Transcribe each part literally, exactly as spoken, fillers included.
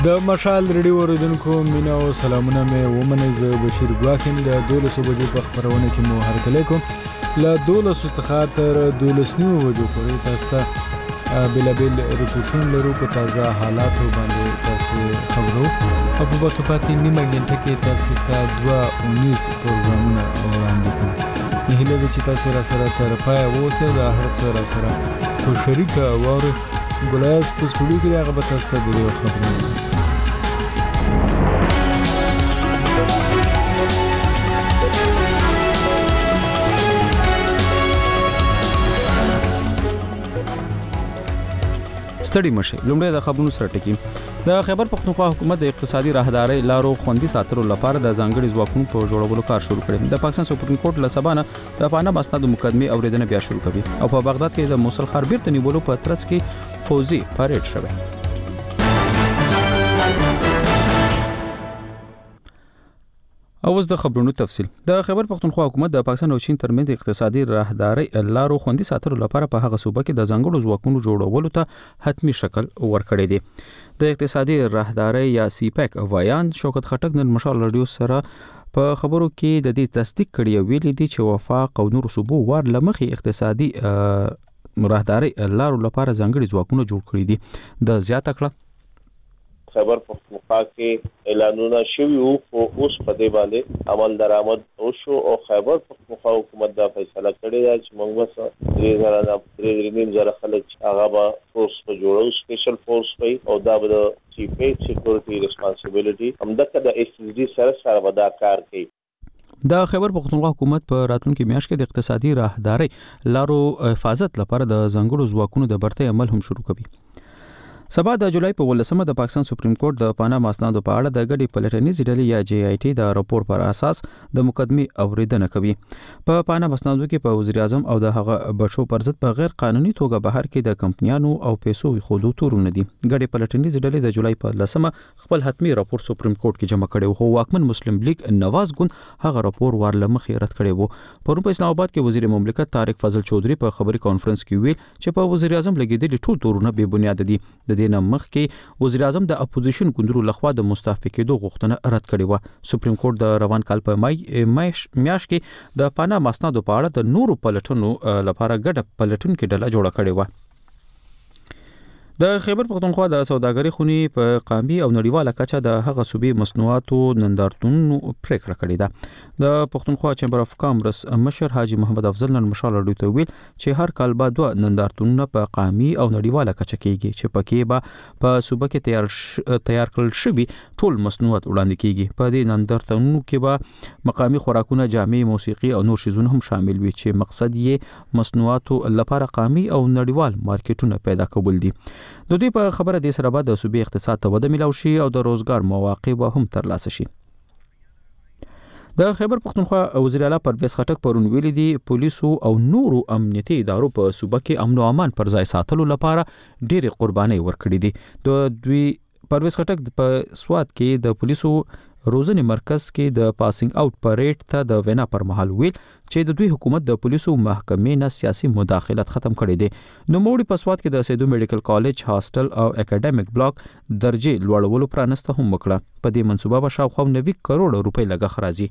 د مشال ریډیو اوریدونکو مینا او سلامونه مې ومنئ. زه بشیر ګواخیم د دولسو بجو په خبرونه کې مو هرکلی کوم. له دولسو څخه تر دولس نیمو بجو پورې تاسو ته بېلابېل رپورټونه لرو په تازه حالاتو باندې تاسې خبرو او په باقي پاتې نیمه ګنټه کې تاسې ته دوه اونیز پروګرامونه وړاندې کوو. هیله ده چې تاسې را سره تر پایه واوسئ، دا هر څه را سره په شریکه واورئ. ګلایز په سټوډیو کې هغه به تاسو ته د دې خبرونه ستړي مشه. لومړی د خبرونو سره ټکی. د خیبر پختونخوا حکومت د اقتصادي راهدارۍ لارو خوندي ساتلو لپاره د ځانګړي ځواکونو په جوړولو کار شروع کړی. د پاکستان سپریم کورټ له سبا نه د پانام اسنادو مقدمې اوریدنه بیا شروع کوي او په بغداد کې د موصل ښار بیرته نیولو په ترڅ کې فوزي پریډ شوی. اوس د خبرونو تفصیل. د خیبر پختونخوا حکومت د پاکستان او چین ترمنځ اقتصادي راهدارۍ لارو خوندي ساتلو لپاره په هغه صوبه کې د ځانګړو ځواکونو جوړولو ته حتمی شکل ورکړی دی. د اقتصادي راهدارۍ یا سی پیک وایان شوکت خټک نن مشال رادیو سره په خبرو کې د دې تصدیق کړی ویلي دی چې وفاق او نور صوبو وار لمخي اقتصادي راهدارۍ لارو لپاره ځانګړي ځواکونه جوړ کړی دي. د زیاته کړه خیبر پختونخوا کې اعلانونه شوي وو خو اوس په دې باندې عمل درآمد وشو او خیبر پختونخوا حکومت دا فیصله کړې ده چې موږ وسه درې زره نه درې نیم زره خلک هغه به فورس په جوړو، سپیشل فورس وي او دا به د چیف سکیورټي ریسپانسیبিলিټي همدغه د ایس ایس ډي سره سره ودا کار کوي. د خیبر پختونخوا حکومت په راتلونکي میاشت کې د اقتصادي راهدارۍ لارو حفاظت لپاره د ځانګړو ځواکونو د برتۍ عمل هم شروع کوي. سبا د جولای په ولسمه د پاکستان سپریم کورټ د پانام اسنادو په اړه د ګډي پلټنیز ډلې یا جی آی ټي د راپور پر اساس د مقدمې اوریدنه کوي. په پانام اسنادو کې په وزیر اعظم او د هغه بچو پر ضد په غیر قانوني توګه بهر کې د کمپنیانو او پیسو خودو تورونه دي. ګډي پلټنیز ډلې د جولای په لسمه خپل حتمی راپور سپریم کورټ کې جمع کړي او واکمن مسلم لیگ نواز ګوند هغه راپور ورلمخې رد کړي وو. پرون په اسلام آباد کې وزیر مملکت طارق فضل چودھری په خبري کانفرنس کې ویل چې په وزیر اعظم لګیدلي ټول تورونه بې بنیاد دي. د دې نه مخکې وزیر اعظم د اپوزیشن ګوندونو لخوا د مستعفي کېدو غوښتنه رد کړې و. سپریم کورټ د روان کال په مای میاشت کې د پانام اسنادو په اړه د نورو پلټنو لپاره ګډه پلټونکې ډله جوړه کړې و. د خیبر پختونخوا د سوداګرۍ خونې په قامي او نړیواله کچه د هغه صوبې مصنوعاتو نندارتونونو پریکړه کړې ده. د پختونخوا چیمبر اف کامرس مشر حاجی محمد افضل نن مشال رادیو ته ویل چې هر کال به دوه نندارتونونه په قامي او نړیواله کچه کېږي چې پکې به په صوبه کې تیار ش... تیار کړل شوي ټول مصنوعات وړاندې کېږي. په دې نندارتونونو کې به مقامي خوراکونه، جامې، موسیقي او نور شیزونه هم شامل وي چې مقصد یې مصنوعاتو لپاره قامي او نړیوال مارکیټونه پیدا کول دي. د دوی په خبره د سره بعد د صوبې اقتصاد ته وده ملاوي شي او د روزګار مواقع به هم ترلاسه شي. د خیبر پختونخوا وزیر اعلی پرویز خټک پرون ویلي دي پولیسو او نورو امنیتي ادارو په صوبه کې امن او امان پر ځای ساتلو لپاره ډېرې قربانۍ ورکړې دي. د دوی پرویز خټک په سوات کې د پولیسو روزنې مرکز کې د پاسینګ آوټ پریډ ته د وینا پر مهال ویل چې د دوی حکومت د پولیسو محکمې نه سیاسي مداخلت ختم کړی دی. نو موړي په سوات کې د سیدو میډیکل کالج، هاستل او اکیډمیک بلاک درجه لوړولو پرانسته هم وکړه. په دې منصوبه به شاوخوا نوي کروڑ روپۍ لګښت راځي.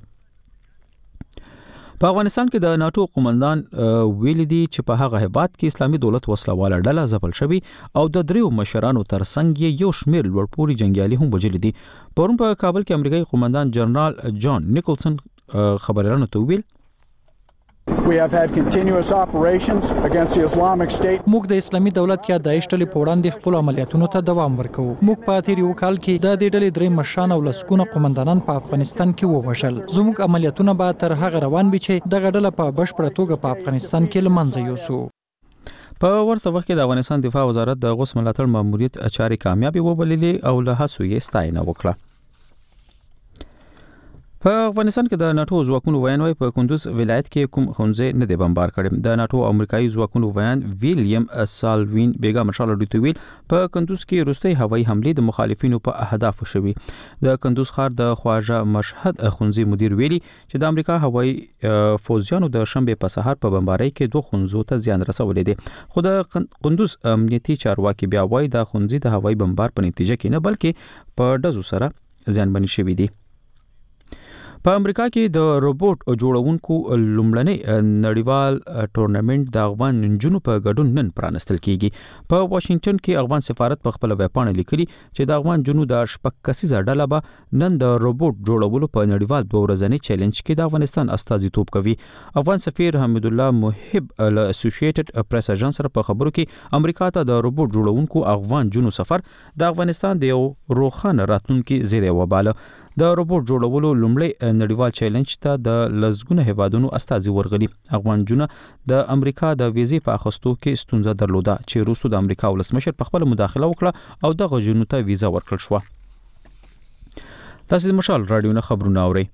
په افغانستان کې د ناتو قومندان ویلي دي چې په هغه هیواد کې اسلامي دولت وسلواله ډله ځپل شوی او د دریو مشرانو ترڅنګ یو شمېر لوړپوړي جنګیالي هم وژلي دي. پرون په کابل کې امریکایي قومندان جنرال جان نیکلسن خبريالانو ته ویل We have had continuous operations against the Islamic State. موږ د اسلامي دولت یا داعش ډلې په وړاندې خپل عملیاتونو ته دوام ورکوو. موږ په تیر یو کال کې د دې ډلې درې مشران او لسګونه قومندانان په افغانستان کې ووژل. زموږ عملیاتونه به تر هغه روان وي چې دغه ډله په بشپړه توګه په افغانستان کې له منځه یوسو. په ورته وخت کې د افغانستان دفاع وزارت د غوث ملاتړ ماموریت چارې کامیابی وبللې او له هڅو یې ستاینه وکړه. په افغانستان کې د ناتو ځواکونو ویان وای په کندوز ولایت کې کوم خونځې نه دی بمبار کړي. د ناتو امریکایي ځواکونو ویان ویلیام سالوین بیګا مشال ډیټویل په کندوز کې روسي هوایي حمله د مخالفینو په اهداف شوي. د کندوز ښار د خواجه مشهد خونځې مدیر ویلي چې د امریکا هوایي فوجیانو د شنبه په سهار په بمبارۍ کې دوه خونځو ته زیان رسولی دی. خو د کندوز امنیتي چارواکي بیا وایي د خونځې د هوایي بمبار په نتیجه کې نه بلکې په ډزو سره زیانمن شوي دي. په امریکا کې د روبوټ جوړونکو لومړنی نړیوال ټورنمنت د افغان نجونو په ګډون نن پرانستل کیږي. په واشنگټن کې افغان سفارت په خپل ویبپاڼه لیکلي چې د افغان جنونو د شپږ کسیزه ډله به نن د روبوټ جوړولو په نړیوال دوه ورځنی چیلنج کې د افغانستان استازیتوب کوي. افغان سفیر حمید الله محب له اسوسییټډ پریس اژانس سره په خبرو کې امریکا ته د روبوټ جوړونکو افغان جنونو سفر د افغانستان د یو روښانه راتلونکي زیری وباله. د روبوټ جوړولو لومړی نړیوال چیلنج ته د لزګونه هیوادونو استازي ورغلي. افغان جنونه د امریکا د ویزې په اخیستو کې ستونزه درلوده چې روسو د امریکا ولسمشر په خپل مداخله وکړه او دغه جنونو ته ویزه ورکړل شو. تاسو د مشال رادیو نه خبرونه اورئ.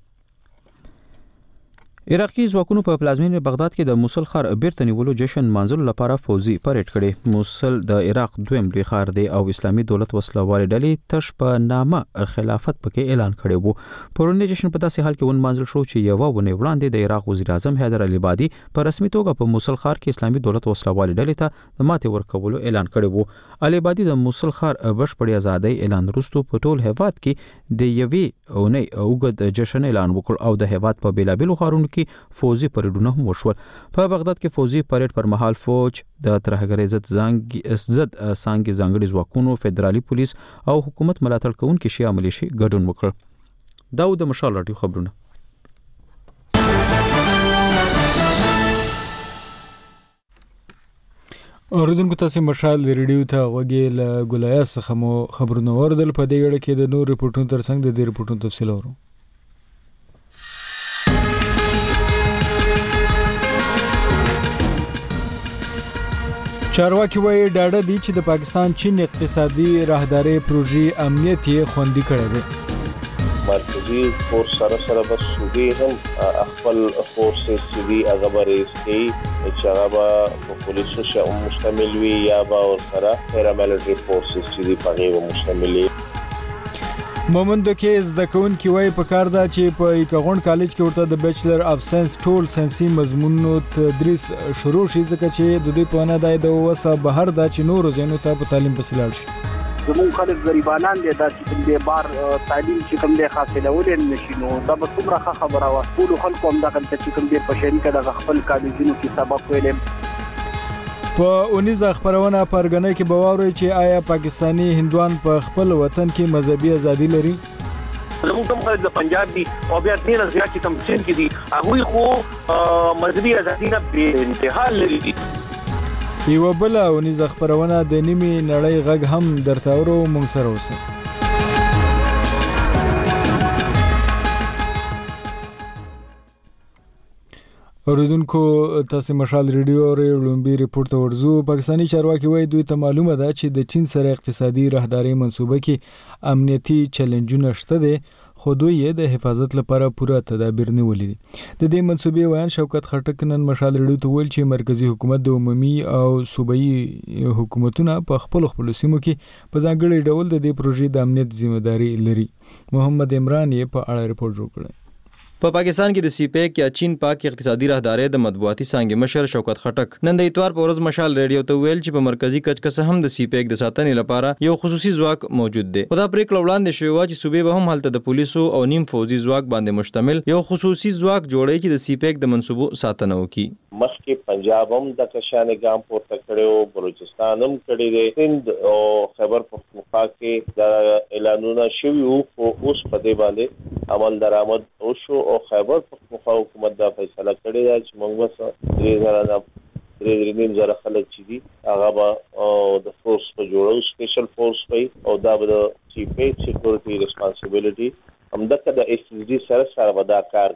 عراقي ځواکونو په پلازمینه بغداد کې د موصل ښار بیرته نیولو جشن منځلو لپاره فوزي پریډ کړي. موصل د عراق دویم لوی ښار دی او اسلامي دولت وسلوالې ډلې تش په نامه خلافت پکې اعلان کړی وو. پرونی جشن په داسې حال کې ون منځل شو چې یو ونه وړاندې د عراق وزیر اعظم حیدر علي بادي په رسمي توګه په موصل ښار کې اسلامي دولت وسلوالې ډلې ته د ماتې ورکولو اعلان کړی وو. علي بادي د موصل ښار بشپړې ازادۍ اعلان وروسته په ټول هیواد کې د یوې اونۍ اوږد جشن اعلان وکړ او د هیواد په بیلابیلو ښارونو کې فوزي پریډونه هم وشول. په بغداد کې فوزي پریډ پر مهال فوج د ترهګرۍ ضد ځانګي ضد څانګې ځانګړي ځواکونو فدرالي پولیس او حکومت ملاتړ کوونکي شیا ملیشي ګډون وکړ. دا د مشال راډیو خبرونه. اوریدونکو تاسو مشال ریډیو ته غوږی له ګولایه څخه مو خبرونه اوریدل. په دې اړه کې د نور ریپورتونو ترڅنګ د دې ریپورتونو تفصیل اورو. چارواکي وایي ډاډه دي چې د پاکستان چین اقتصادي راهداري پروژې امنیت یې خوندي کړی دی. مرکزی فورس سره سره بس صوبې هم خپل فورسز چې دي هغه به ریس کوي چې هغه به په پولیسو شه مشتمل وي یا به ورسره پیراملیټري فورسز چې دي په هغې به مشتمل وي. مومندو کې زده کوونکي وایي پکار ده چې په یکغون کالج کې ورته د بیچلر اف ساينس ټول ساينسي مضمونونو تدریس شروع شي ځکه چې د دوی په نه دای د وسه بهر د چې نور زینو ته په تعلیم پسې لاړ شي. زمون خلک غریبانان دي دا چې د بار تعلیم چې کوم دی حاصلول نشي نو دا به څومره خبره وه. ټول خلکو هم دغه چې کوم دی په شریکه د خپل کالجونو کې سبق ویلم. په اونیزه خبرونه پرګنې کې بواوري چې آیا پاکستانی هندوان په خپل وطن کې مذهبي ازادي لري. زموږ کوم خلک د پنجاب دي او بیا ډېر زیات چې کوم سین کې دي هغوی خو مذهبي ازادي نه بې انتها لري. یو بل اونیزه خبرونه د نیمه نړۍ غږ هم درته ورو مونږ سره اوسه. اوریدونکو تاسو مشال ریډیو او لومبي ریپورت ورزو. پاکستانی چارواکي وایي دوی ته معلومه ده چې د چین سره اقتصادي راهداري منصوبه کې امنیتي چیلنجونه شته دي خو دوی یې د حفاظت لپاره پوره تدابیر نیولي دي. د دې منصوبې ویان شوکت خټک نن مشال ریډیو ته ویل چې مرکزی حکومت د عمومي او صوبایي حکومتونو په خپل خپل سیمو کې په ځانګړي ډول د دې پروژې د امنیت ذمہداري لري. محمد عمران یې په اړه ریپورت جوړ کړی. په پاکستان کې د سی پیک یا چین پاک اقتصادي راهداري د مطبوعاتي څانګې مشر شوکت خټک نن د اتوار په ورځ مشال ریډیو ته ویل چې په مرکزی کچ کې هم د سی پیک د ساتنې لپاره یو خصوصي ځواک موجود دی. خدا پریکړه وړاندې شوې و چې صوبې به هم هلته د پولیسو او نیم فوجي ځواک باندې مشتمل یو خصوصي ځواک جوړي چې د سی پیک د منصوبو ساتنه وکړي. مخکې پنجاب هم د کشان ګام پورته کړو، بلوچستان هم کړی دی، سند او خیبر پختونخوا کې د اعلانونه شوي وو خو اوس په دې باندې عمل درآمد وشو او خیبر پختونخوا حکومت دا فیصله کړې ده چې موږ بس درې زره نه درې درې نیم زره خلک چې دي هغه به د فورس په جوړو سپیشل فورس وي او دا به د چیف سکیورټي ریسپانسیبিলিټي همدغه د ایس ډي سره سره ودا کار کوي.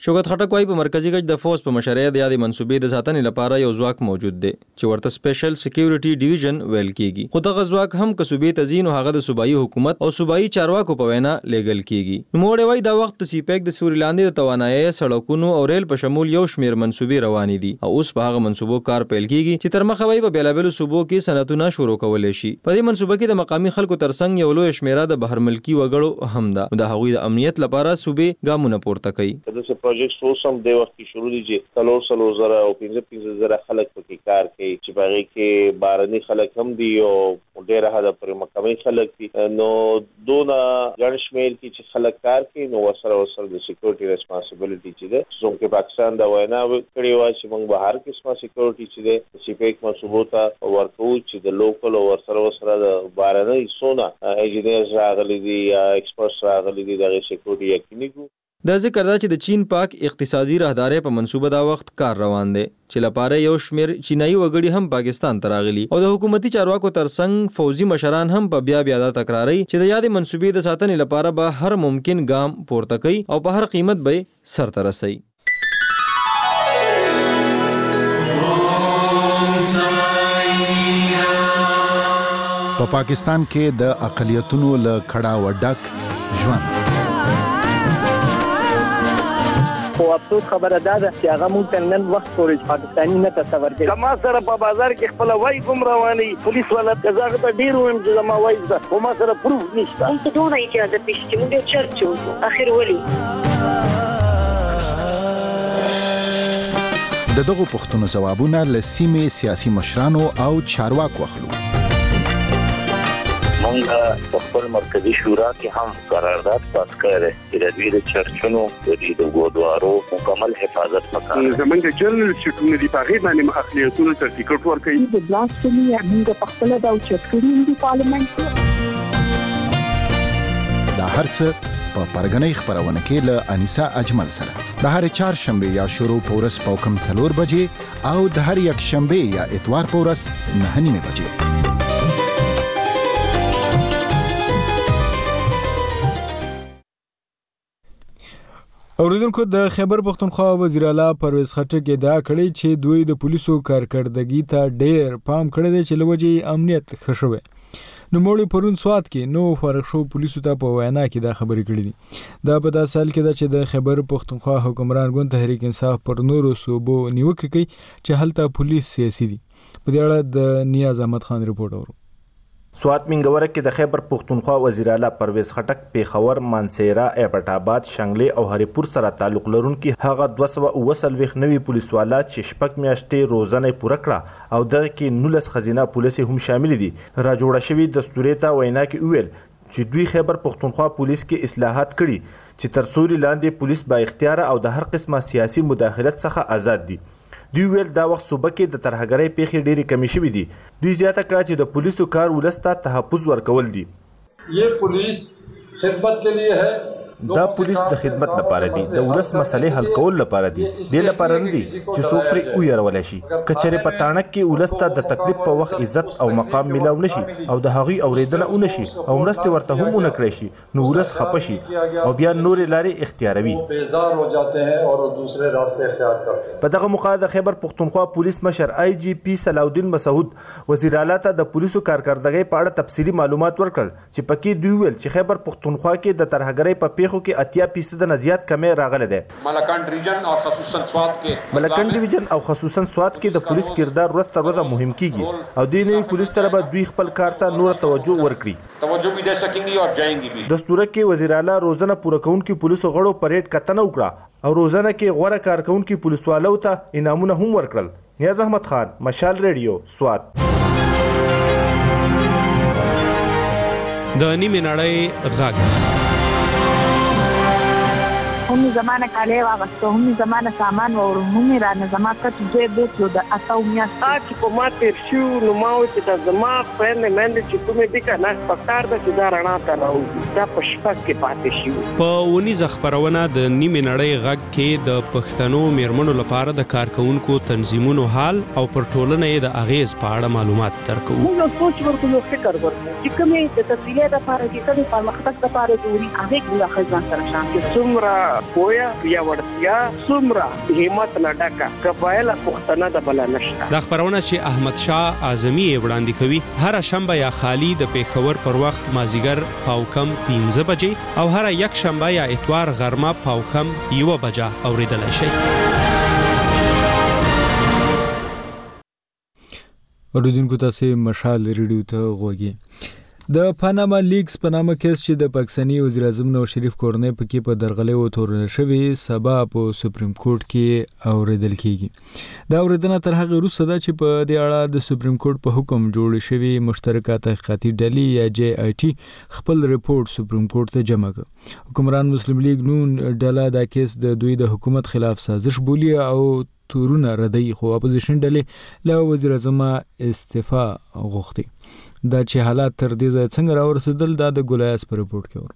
شوکت خټک وايي په مرکزی کچ د فوز په مشرۍ د یادې منصوبې د ساتنې لپاره یو ځواک موجود دی چې ورته سپیشل سکیورټي ډیویژن ویل کیږي خو دغه ځواک هم که صوبې ته ځي نو هغه د صوبایي حکومت او صوبایي چارواکو په وینا لیږل کیږي نوموړی وايي دا وخت د سی پیک د سوري لاندې د توانایي سړکونو او ریل په شمول یو شمیر منصوبې روانې دي او اوس په هغه منصوبو کار پیل کیږي چې تر مخه وي په بیلابلو صوبو کې صنعتونه شروع کولای شي په دې منصوبه کې د مقامي خلکو ترڅنګ یو لوی شمیره د بهر ملکی وګړو هم ده د هغوی د امنیت لپاره صوبې ګامونه پورته کوي دا څه پروجیکټ اوس هم د وخت شروع دي چې څلور څلور زره او پنځه پنځه زره خلک پکې کار کوي چې باغې کې بارني خلک هم دي او ډېر حدا پر مقامي خلک دي نو دونه ګڼ شمېر کې چې خلک کار کوي نو وسره وسره د سکیورټي ریسپانسیبিলিټي چې ده څنګه پاکستان دا وینا کړی و چې موږ به هر قسمه سکیورټي چې ده سی پیک منصوبو ته ورکو چې د لوکل او ورسره وسره د بارني سونا انجینرز راغلي دي یا ایکسپرټس راغلي دي د سکیورټي یقیني کو دا ذکر دا چې د چین پاک اقتصادي راهدارۍ په منصوبه دا وخت کار روان دی چې لپاره یو شمیر چینایي وګړي هم پاکستان ته راغلي او د حکومتي چارواکو ترڅنګ فوزي مشران هم په بیا بیا دا تکراري چې د یادې منصوبې د ساتنې لپاره به هر ممکن ګام پورته کوي او په هر قیمت به سرته رسوي په پاکستان کې د اقلیتونو له کړه وډک ژوند خو افسوس خبره ده چې هغه مونږ ته نن وخت پورې پاکستاني نه تصور کوي کما سره په بازار کې خپل وای کوم رواني پولیس والا تزاغه ته ډیر ویم چې زما وای ده خو ما سره پروف نشته هم ته ډونه اجازه پېښ چې موږ چرچو اخر ولي د دغو پوښتنو ځوابونه له سیمې سیاسي مشرانو او چارواکو اخلو مونږ په خپل مرکزی شورا کې هم قرارداد پاس کړی چې د دې چرچونو د دې ګودوارو مکمل حفاظت وکړي زمونږ جنرال چې د پاغي باندې اخلیتونو سرټیفیکټ ورکړي د بلاسفمي موږ په خپل د چرچونو د پارلیمنت دا هرڅه په پرګنۍ خبرونه کې له انیسا اجمل سره د هر چهارشنبه یا شروع پورس په کم څلور بجې او د هر یک شنبه یا اتوار پورس نه نیمه بجې اوریدونکو د خیبر پختونخوا وزیر اعلی پرویز خټک ادعا کړې چې دوی د پولیسو کارکړدګي ته ډېر پام کړی دی چې لوجې امنیت ښه شوی نو موږ پرون سواد کې نو فرق شو پولیسو ته په وینا کې دا خبرې کړې دي دا په داسې حال کې ده چې د خیبر پختونخوا حکمران ګوند تحریک انصاف پر نورو صوبو نیوکه کوي چې هلته پولیس سیاسي دي په دې اړه د نیاز احمد خان رپورټ اورو سوات منګوره کې د خیبر پختونخوا وزیر اعلی پرویز خټک پیښور مانسیرا ایبټ آباد شنګلې او هریپور سره تعلق لرونکي هغه دوه سوه اووه څلوېښت نوي پولیسوالا چې شپږ میاشتې روزنه پوره کړه او دغه کې نولس خزینه پولیس هم شامل دي را جوړه شوی دستوري ته وینا کې ویل چې دوی خیبر پختونخوا پولیس کې اصلاحات کړي چې تر سوري لاندې پولیس با اختیار او د هر قسمه سیاسي مداخلت څخه آزاد دي دوی ویل دا وخت صوبه کې د ترهګرۍ پیښې ډېرې کمې شوې دي دوی زیاته کړه چې د پولیسو کار ولس ته تحفظ ورکول دي یہ پولیس خدمت کے لیے ہے دا پولیس د خدمت لپاره دي د ولس مسلې حل کول لپاره دي د لپاره نه دي چې څوک پرې ويرول شي کچره په تاڼک کې ولس ته د تکلیف په وخت عزت او مقام ملاو نشي او د هغوی اوریدنه ونشي او مرسته ورته هم ونه کړی شي نو ولس خپه شي او بیا نور لارې اختیاروي بیزار هو جاتے ہیں اور دوسرے راستے اختیار کرتے ہیں په دغه موقع د خیبر پختونخوا پولیس مشر آی جی پی صلاح مسعود وزیر اعلی ته د پولیسو کارکړدګۍ په اړه تفصیلي معلومات ورکړل چې پکې دوی ویل چې خیبر پختونخوا کې د ترهګرۍ په پیښو کې اتیا فیصد نه زیات کمې راغله ده ملکان ډیویژن او خصوصا سوات کې ملکان ډیویژن او خصوصا سوات کې د پولیس کردار ورځ تر ورځې مهم کیږي او د نوي پولیس سره به دوی خپل کار ته نور توجه ورکړي توجه بھی دے سکیں اور جائیں گی بھی دستور کې وزیر اعلی روزانه پوره کونکي پولیسو غړو پریډ کتنه وکړه او روزانه کې غوړه کارکونکي پولیسوالو ته انعامونه هم ورکړل نیاز احمد خان مشال ریډیو سوات د نیمه نړۍ غږ هم زمانه کاله واغسته هم زمانه سامان و هم رانه زما کټ دې بوتلو د اتاو میاشت چې په ما تیر شو نو ما و چې د زما فرند مند چې کومې دي کنه پکار د چې دا رڼا ته راوځي دا په شپه کې پاتې شي په ونیزه خبرونه د نیمه نړۍ غږ کې د پښتنو میرمنو لپاره د کارکونکو تنظیمونو حال او پر ټولنه د اغیز په اړه معلومات درکو موږ سوچ ورکو یو فکر ورکو چې کومې د تفصیلي د لپاره چې کومې پرمختګ لپاره ضروري هغه موږ خزان سره شامل څومره پویا یا وړتیا څومره همت لډکا کفایله پښتنه د بل نشته. د خبرونه چې احمد شاه اعظمي وړاندې کوي هر شنبه یا خالی د پیښور پر وخت مازیګر پاو کم پنځه بجې او هر یک شنبه یا اتوار غرمه پاو کم یو بجه اوریدلای شي. اوریدونکو تاسو مشال ریډیو ته غوږی. د پاناما لیکس په نامه کیس چې د پاکستاني وزیر اعظم نواز شریف کورنۍ پکې په درغلۍ وتورل شوی سبا په سپریم کورټ کې اوریدل کیږي. دا اوریدنه تر هغه وروسته ده چې په دې اړه د سپریم کورټ په حکم جوړ شوی مشترکه تحقیقاتي ډلې یا جی آی ټي خپل ریپورت سپریم کورټ ته جمع کړ. حکمران مسلم لیگ نون ډله دا کیس د دوی د حکومت خلاف سازش بولی او تورونه ردی خو اپوزیشن ډلې له وزیر اعظم استعفا غوښتي. دا چې حالات تر دې ځای څنګه راورسېدل دا د ګولیاس په رپورت کې ور.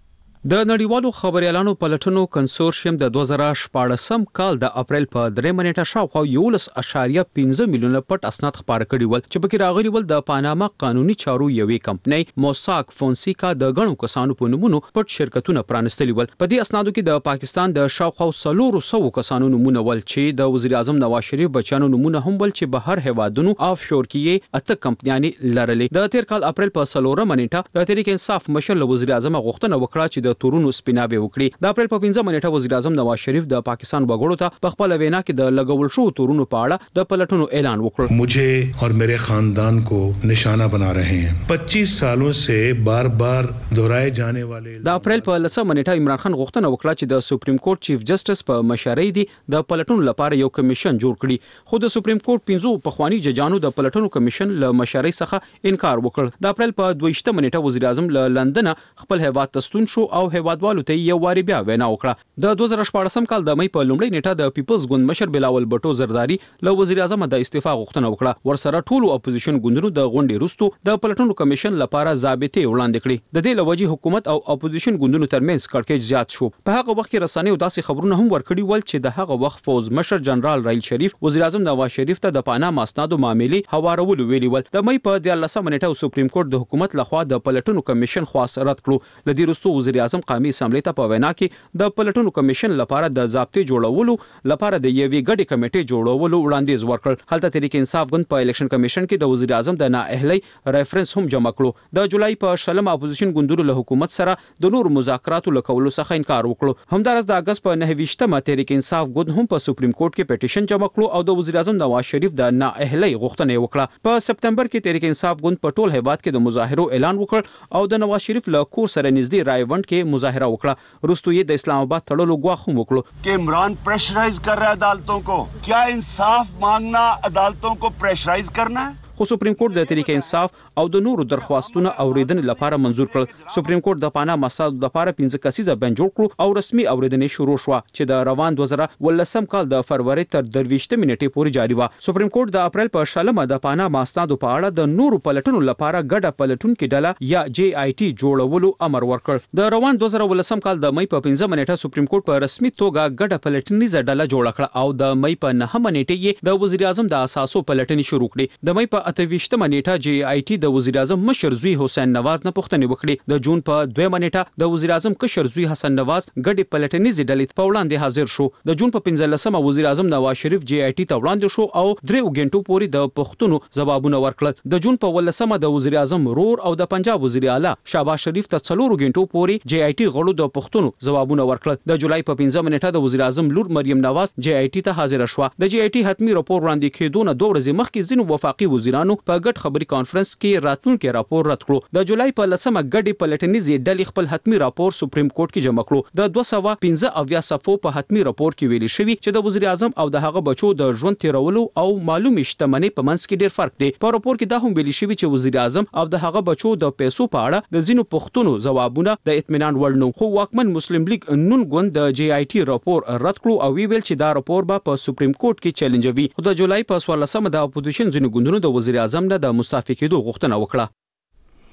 د نړیوالو خبريالانو پلټنو کنسورشیم د دوه زره شپاړسم کال د اپریل په درې منېټه شاوخوا یولس اشاریه پنځه میلیونه پټ اسناد خپاره کړي ول چې پکې راغلي ول د پاناما قانوني چارو یوې کمپنۍ موساک فونسیکا د غنو کسانو په نومونو پټ شرکتونه پرانستلي ول. په دې اسنادو کې د پاکستان د شاوخوا سلورو سو کسانو نومونه ول چې د وزیر اعظم نواز شریف بچانو نومونه هم ول چې بهر هوادونو آف شور کې اته کمپنیانې لرلې. د تیر کال اپریل په سلوره منېټه د تحریک انصاف مشر له وزیر اعظم غوښتنه وکړه چې د تورونو سپیناوي وکړي. د اپریل په پنځه منېټه وزیر اعظم نواز شریف د پاکستان وګړو ته په خپل وینا کې د لګول شو تورونو په اړه د پلټنو اعلان وکړ. मुझे और मेरे खानदान को निशाना बना रहे हैं. पच्चीस सालों से बार बार दोहराए जाने वाले. د اپریل په لسمه منېټه عمران خان غوښتنه وکړه چې د سپریم کورټ چیف جسټس په مشرۍ دی د پلټنو لپاره یو کمیشن جوړ کړي. خو د سپریم کورټ پنځو پخوانی ججانو د پلټنو کمیشن له مشرۍ څخه انکار وکړ. د اپریل په دویشتمه منېټه وزیر اعظم له لندن خپل هیواد ته ستون شو او هیوادوالو ته یو واری بیا وینا وکړه. د دوه زره شپاړسم کال د مې په لومړۍ نیټه د پیپلز ګوند مشر بلاول بټو زرداری له وزیر اعظم د استعفا غوښتنه وکړه. ورسره ټولو اپوزیشن ګوندونو د غونډې وروسته د پلټنو کمیشن لپاره ضابطې وړاندې کړې. د دې لوجې حکومت او اپوزیشن ګوندونو ترمنځ کړکېچ زیات شو. په هغه وخت کې رسنیو داسې خبرونه هم ورکړي ول چې د هغه وخت فوز مشر جنرال رایل شریف وزیر اعظم نواز شریف ته د پاناما اسنادو معاملې هوارولو ویلي ول. د مې په دیارلسمه نیټه سپریم کورټ د حکومت لخوا د پلټنو کمیشن خواست رد کړو. لدی وروسته وزیر اعظم قومي اسمبلی ته په وینا کې د پلټنو کمیشن لپاره د ضابطې جوړولو لپاره د یوې ګډې کمیټې جوړولو وړاندیز ورکړ. هلته تحریک انصاف ګوند په الیکشن کمیشن کې د وزیر اعظم د نااهلۍ ریفرنس هم جمع کړو. د جولای په شلم اپوزیشن ګوندونو له حکومت سره د نور مذاکراتو لکولو څخه انکار وکړو. همدارس د اگست په نهه ویشتمه تحریک انصاف ګوند هم په سپریم کورټ کې پټیشن جمع کړو او د وزیر اعظم نواز شریف د نااهلۍ غوښتنه وکړه. په سپتمبر کې تحریک انصاف ګوند په ټول هیواد کې د مظاهرو اعلان وکړ او د نواز شریف له کور سره نږدې رایوند کې مظاهره وکړه. وروسته یې د اسلام آباد تړلو غواخ هم وکړو कि इमरान प्रेशराइज कर रहा है अदालतों को. क्या इंसाफ मांगना अदालतों को प्रेशराइज करना है? خو سپریم کورټ د تحریک انصاف او د نورو درخواستونو اوریدنې لپاره منزور کړل. سپریم کورټ د پاناما اسنادو لپاره پنځه کسیزه بنچ جوړ کړ او رسمي اوریدنې شروع شوه چې د روان دوه زره ولسم کال د فروری تر درویشتمې نیټې پورې جاري و. سپریم کورټ د اپریل په شلمه د پاناما اسنادو په اړه د نورو پلټنو لپاره ګډه پلټونکو ډله یا جی آی ټي جوړولو امر ورکړ. د روان دوه زره ولسم کال د مې په پنځمه نیټه سپریم کورټ په رسمي توګه ګډه پلټنیزه ډله جوړ کړه او د مې په نهمه نیټه یې د وزیر اعظم د اساسو پلټنې شروع کړې. د مې په اته ویشتمه نیټه جی آی ټي د وزیر اعظم مشر زوی حسین نواز نه پوښتنه وکړه. د جون په دویمه نیټه د وزیر اعظم کشر زوی حسن نواز ګډي پلټنیزي ډلې په وړاندې حاضر شو. د جون په پنځلسمه وزیر اعظم نواز شریف جی آی ټي ته وړاندې شو او درې غنټو پورې د پښتونو ځوابونه ورکړل. د جون په ولسمه د وزیر اعظم رور او د پنجاب وزیر اعلی شهباز شریف ته څلور غنټو پورې جی آی ټي غړو د پښتونو ځوابونه ورکړل. د جولای په پنځمه نیټه د وزیر اعظم لور مریم نواز جی آی ټي ته حاضر شوه. د جی آی ټي حتمی راپور وړاندې کېدو نه دوه ورځې مخکې ځینو وفاقي وزیرانو په ګډ خبري کانفرنس کې راتلونکي راپور رد کړو. د جولای په لسمه ګډي پلټنیزي ډلې خپل حتمی راپور سپریم کورټ کې جمع کړو. د دوه سوه پنځه اویا صفحو په حتمی راپور کې ویل شوی چې د وزیر اعظم او د هغه بچو د ژوند تیرولو او معلومه شتمنۍ په منځ کې ډیر فرق دی. په راپور کې دا هم ویل شوی چې وزیر اعظم او د هغه بچو د پیسو په اړه د ځینو پښتنو ځوابونه د اطمینان وړ نه. خو واکمن مسلم لیگ نون ګوند د جی آی ټي راپور رد کړو او ویل چې دا راپور به په سپریم کورټ کې چیلنجوي. خو د جولای په څوارلسمه د اپوزیشن ځینو ګوندونو د وزیر اعظم نه د مستعفي کېدو غوښتنه وکړه.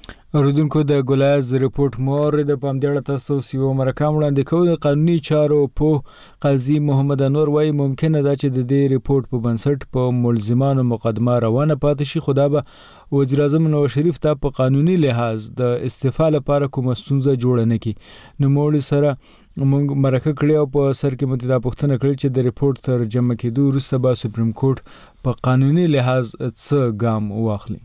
اوریدونکو د ګولاز ریپورت مور د پامدړه تاسو سیو مرکه وړاندې کوي د قانوني چارو په قاضي محمد انور وايي ممکنه ده چې د دې ریپورت په بنسټ په ملزمانو مقدمه روانه پاتې شي، خو دا به وزیر اعظم نواز شریف ته په قانوني لحاظ د استعفا لپاره کومه ستونزه جوړه نه کړي. نو موږ سره موږ مرکه کړې او په سر کې متدا پوښتنه کړې چې د ریپورت تر جمع کېدو وروسته به سپریم کورټ په قانوني لحاظ څه ګام واخلي.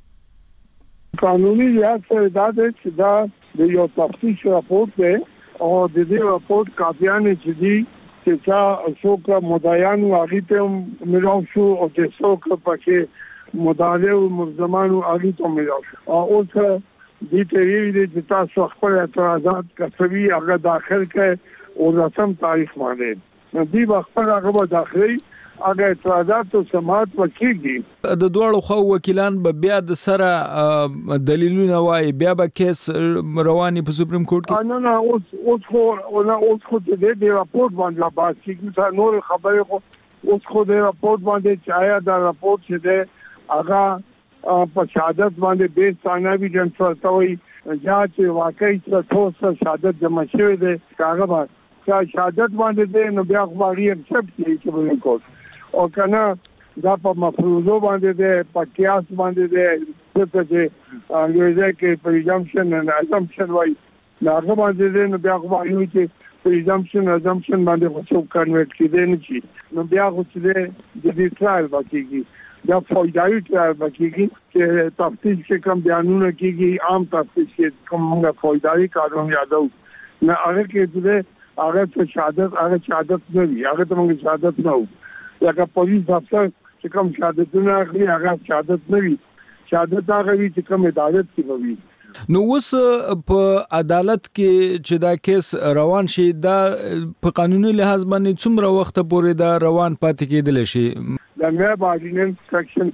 قانوني لحاظ سره دا دی چې دا د یو تفتیش راپورټ دی او د دې راپورټ کاپیان چې دي چې څا څوک مدعیان هغه ته ملاو شو او چې څوک پکې مدعی او ملزمانو هغه ته ملاو شو او اوس دې ته ویل چې تاسو خپل اعتراضات کوي هغه داخل کړي او رسم تاریخ باندې دې خپل هغه داخلي اګه اعتراضات او سماعت وکړي. د دوړو خو وکیلان به بیا د سره دلیلونه وایي، بیا به کیس رواني په سپریم کورټ کې. نه نه اوس اوس خو نه اوس خو د دې راپورټ باندې لا بحث کیږي، نور خبرې خو اوس خو د راپورټ باندې چې آیا دا راپورټ چې ده هغه په شهادت باندې بیس ثانوي جن څرتوي یا چې واقعي څه ټوس شهادت جمع شوی دی هغه به شهادت باندې ده نو بیا خو هغه اکسپټ کیږي سپریم کورټ او کنه دا په مفروضو باندې ده، په قیاس باندې ده، څه چې انګریزي کې پریزمپشن ان اسامپشن وایي هغه باندې ده. نو بیا خو وایي چې پریزمپشن اسامپشن باندې خو څو کنورټ کېدای نه شي، نو بیا خو چې د دې ټرایل باندې دا فوجي ټرایل باندې چې تفتیش کې کوم بیانونه کیږي، عام تفتیش کې کوم موږ فوجي کارونه یادو نه هغه کې چې هغه څه شهادت هغه شهادت نه وي، هغه ته موږ شهادت نه وو لکه پولیس افسر چې کوم شهادتونه اخلي هغه شهادت نه وي، شهادت هغه وي چې کوم عدالت کې وي. نو اوس په عدالت کې چې دا کیس روان شي دا په قانوني لحاظ باندې څومره وخت پورې دا روان پاتې کېدل شي؟ د نیب آرډیننس سیکشن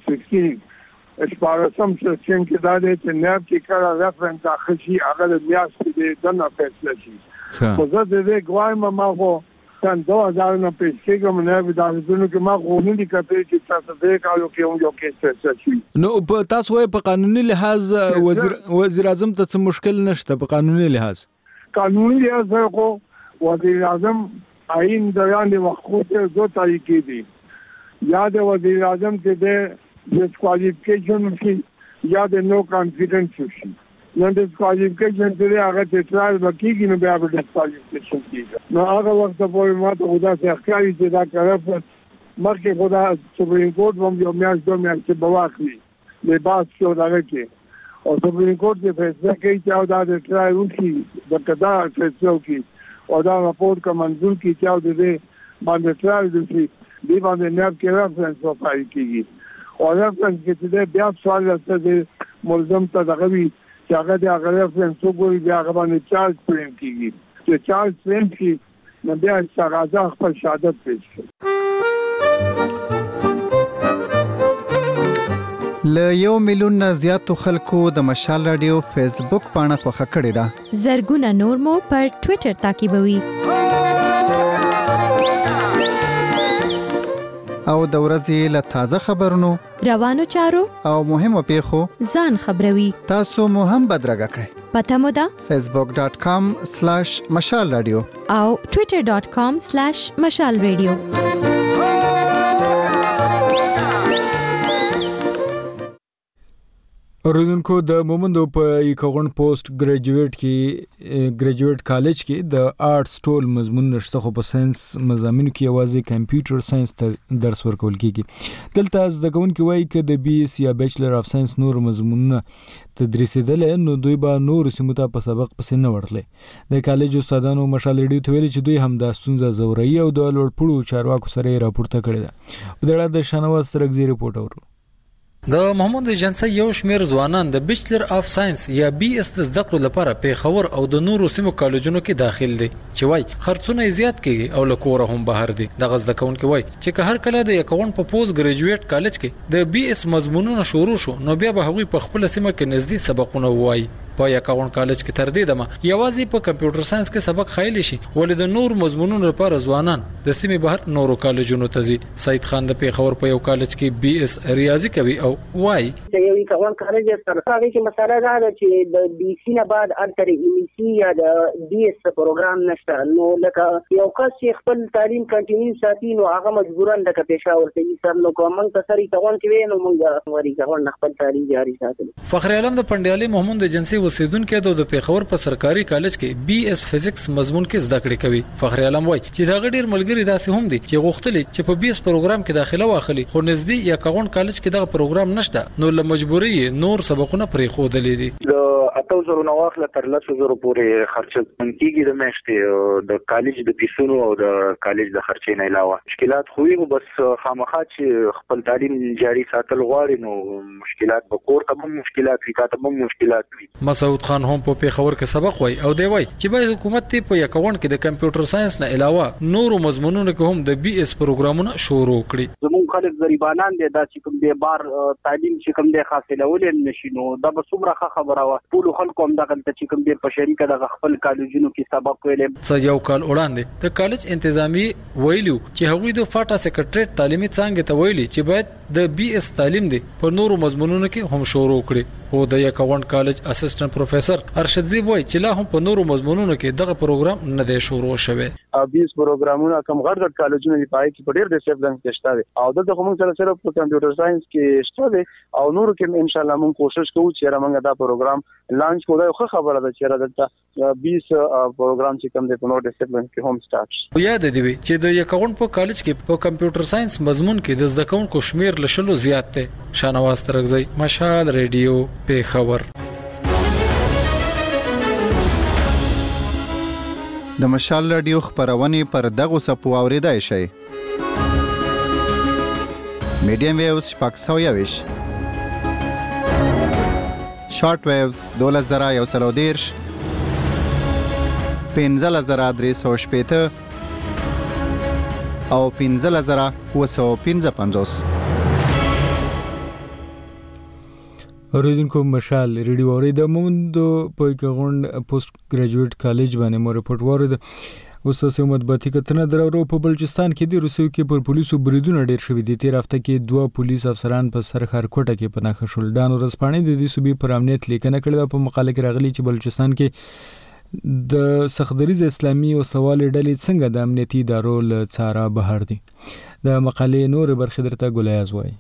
شپږ اشپارسم سیکشن کې دا دی چې نیب چې کله ریفرنس داخل شي هغه د میاشتې د دنه فیصله شي. خو زه د دې ګوایم ما خو سن دو هزار نه پیش کېږم نه به دا ځنو کې ما غوښنه دي کته چې تاسو دې کالو کې یو کیس شي. نو په تاسو په قانوني لحاظ وزیر وزیر اعظم ته څه مشکل نشته؟ په قانوني لحاظ قانوني لحاظ کو وزیر اعظم آئین دوران وقت دو طریقې دي، یا د وزیر اعظم کې د ډیسکوالیفیکیشن شي یا د نو کانفیډنس شي. نو ډیسکوالیفیکیشن چې هغه د ټرایل وکیږي نو بیا به ډیسکوالیفیکیشن کیږي. نو هغه وخت په ماته خدا سره ښکاري چې دا کار مخکې خدا سپریم کورټ هم یو میاشت دوه میاشتې به واخلي د بحث شو دغه کې او سپریم کورټ کې فیصله کوي چې دا د ټرایل وکړي د قضا فیصله وکړي او دا راپورټ کا منظور کړي چې د دې باندې ټرایل وکړي دی باندې نیب کې ریفرنس وفای کیږي او ریفرنس کې چې بیا سوال راځي ملزم ته دغه وی چې هغه د هغه ریفرنس وګوري بیا هغه باندې چارج فریم کیږي چې چارج فریم کې نو بیا څنګه خپل شهادت پیش کړي. ل یو میلیون نه زیاتو خلکو د مشال رادیو فیسبوک پاڼه خوښه کړې ده. زرګونه نور مو پر ټوئیټر تعقیبوي. او د ورځې له تازه خبرونو، روانو چارو او مهمو پیښو ځان خبروي. تاسو مو هم بدرګه کړئ. پته مو ده فیسبوک ډاٹ کام سلیش مشال رادیو او ټوئیټر ډاٹ کام سلیش مشال رادیو. اوریدونکو د مومندو په یکغون پوسټ ګریجویټ کې ګریجویټ کالج کې د آرټس ټول مضمون نشته، خو په ساينس مضامینو کې یوازې کمپیوټر ساينس ته درس ورکول کیږي. دلته زده کوونکي وایي چې د بي ایس یا بیچلر اف ساينس نور مضمونونه تدریسیدل نو دوی به نور سیمو ته په سبق پسې نه ورتلې. د کالج استادانو مشال ریډیو ته ویلي چې دوی هم د ستونزه زوري او د لوړپوړو چارواکو سره راپورته کړی ده. په دې اړه د شنواز سرګزي رپورټ اورو. د محمود جنسي یو شمیر ځوانان د بیچلر اف ساينس یا بي اس د زده کړو لپاره پیښور او د نورو سیمو کالجونو کې داخل دي چې وای خرڅونه زیات کیږي او لکوره هم بهر دي. د غزد کون کې وای چې که هر کله د یکون په پوسټ ګریجویټ کالج کې د بي اس مضمونونه شروع شو نو بیا به هغوی په خپل سیمه کې نږدې سبقونه وای. په یکاون کالج کې تر دې دمه یوازې په کمپیوټر ساينس کې سبق خایلی شي ولې د نور مضمونونو لپاره ځوانان د سیمې بهر نورو کالجونو ته ځي. سید خان د پیښور په یو کالج کې بي اس ریاضي کوي او وای یو یکاون کالج سره هغه کې مسله دا ده چې د بي سي نه بعد ارتر ای سي یا د بي اس پروګرام نشته نو لکه یو کس چې خپل تعلیم کنټینیو ساتي نو هغه مجبورن د پېښور ته یې سم نو کوم څه سره یکاون کې وینو موږ ورې کوون خپل تعلیم جاری ساتل. فخر عالم د پندیالي محمود ایجنسی وسیدونکو د پیښور په سرکاري کالج کې بي اس فزکس مضمون کې زده کړې کوي. فخر عالم وایي چې دا غډیر ملګری داسې هم دي چې غوښتل چې په بي اس پروګرام کې داخله واخلي خو نږدې یا کاغون کالج کې دا پروګرام نشته نو له مجبوري نور سبقونه پرې خو دلې دي. د اتو زرو نو واخله تر لسو زرو پورې خرچ کیږي د میاشتې د کالج د پیسونو او د کالج د خرچې نه علاوه مشکلات خو یو بس خامخا چې خپل تعلیم جاری ساتل غواړي نو مشکلات به کور ته هم مشکلات وي کاته هم مشکلات وي. مسعود خان هم په پیښور کې سبق وای او دی وای چې باید حکومت ته په یکاون کې د کمپیوټر ساينس نه علاوه نورو مضمونونو کې هم د بي اس پروګرامونه شروع کړي. زموږ خلک غریبانان دي دا چې کوم دی بار تعلیم چې کوم دی حاصلول نشي نو دا به څومره ښه خبره وه. ټول خلکو هم دغه چې کوم دی په شریکه د خپل کالجونو کې سبق ویلې. څه یو کال وړاندې د کالج انتظامی ویلو چې هغوی د فاټا سیکریټریټ تعلیمي څانګې ته ویلي چې باید د بي اس تعلیم دی په نورو مضمونونو کې هم شروع کړي. خو د یکاون کالج اسسټنټ پروفیسور ارشد زی وای چې لا هم په نورو مضمونونو کې دغه پروګرام نه دی شروع شوی. بیس پروګرامونه کوم غړ غړ کالجونه دی پای کې په ډېر ډیسپلین کې شته دي او دغه کوم سره سره په کمپیوټر ساينس کې شته دي او نور کې ان شاء الله موږ کوشش کوو چې موږ دا پروګرام لانچ کوو. یو خبره ده چې راځي بیس پروګرام چې کوم دی په نور ډیسپلین کې هم سٹارټ شي. یاد دی چې د یکاون په کالج کې په کمپیوټر ساينس مضمون کې د زده کوونکو شمیر لشلو زیات دی. شانواز ترغزی مشال ریډیو پیښور. د مشال رادیو خبرونه پر دغه سپو اوریدای شي. میډیم ویوز شپږ سوه یویش، شارټ ویوز دولس زره یو سل او دېرش، پنځلس زره درې سوه شپېته او پنځلس زره اووه سوه پنځه پنځوس. اوریدونکو مشال ریډیو اورید موند په کغوند پوسټ ګریجویټ کالج باندې مو رپورټ ورید. اوسه مطبوعاتي کتنه درو په بلوچستان کې د روسیو کې پر پولیسو بریدونه ډیر شوي دي. تیر هفته کې دوه پولیس افسران په سرخار کوټه کې پناه شول. ډان ورځپاڼې د دې صوبې پر امنیت لیکنه کړې په مقاله کې راغلي چې بلوچستان کې د سخدریز اسلامي او سوال ډلې څنګه د امنیتي ادارو له څاره بهر دي. د مقالې نور برخې درته ګلایاز وایي.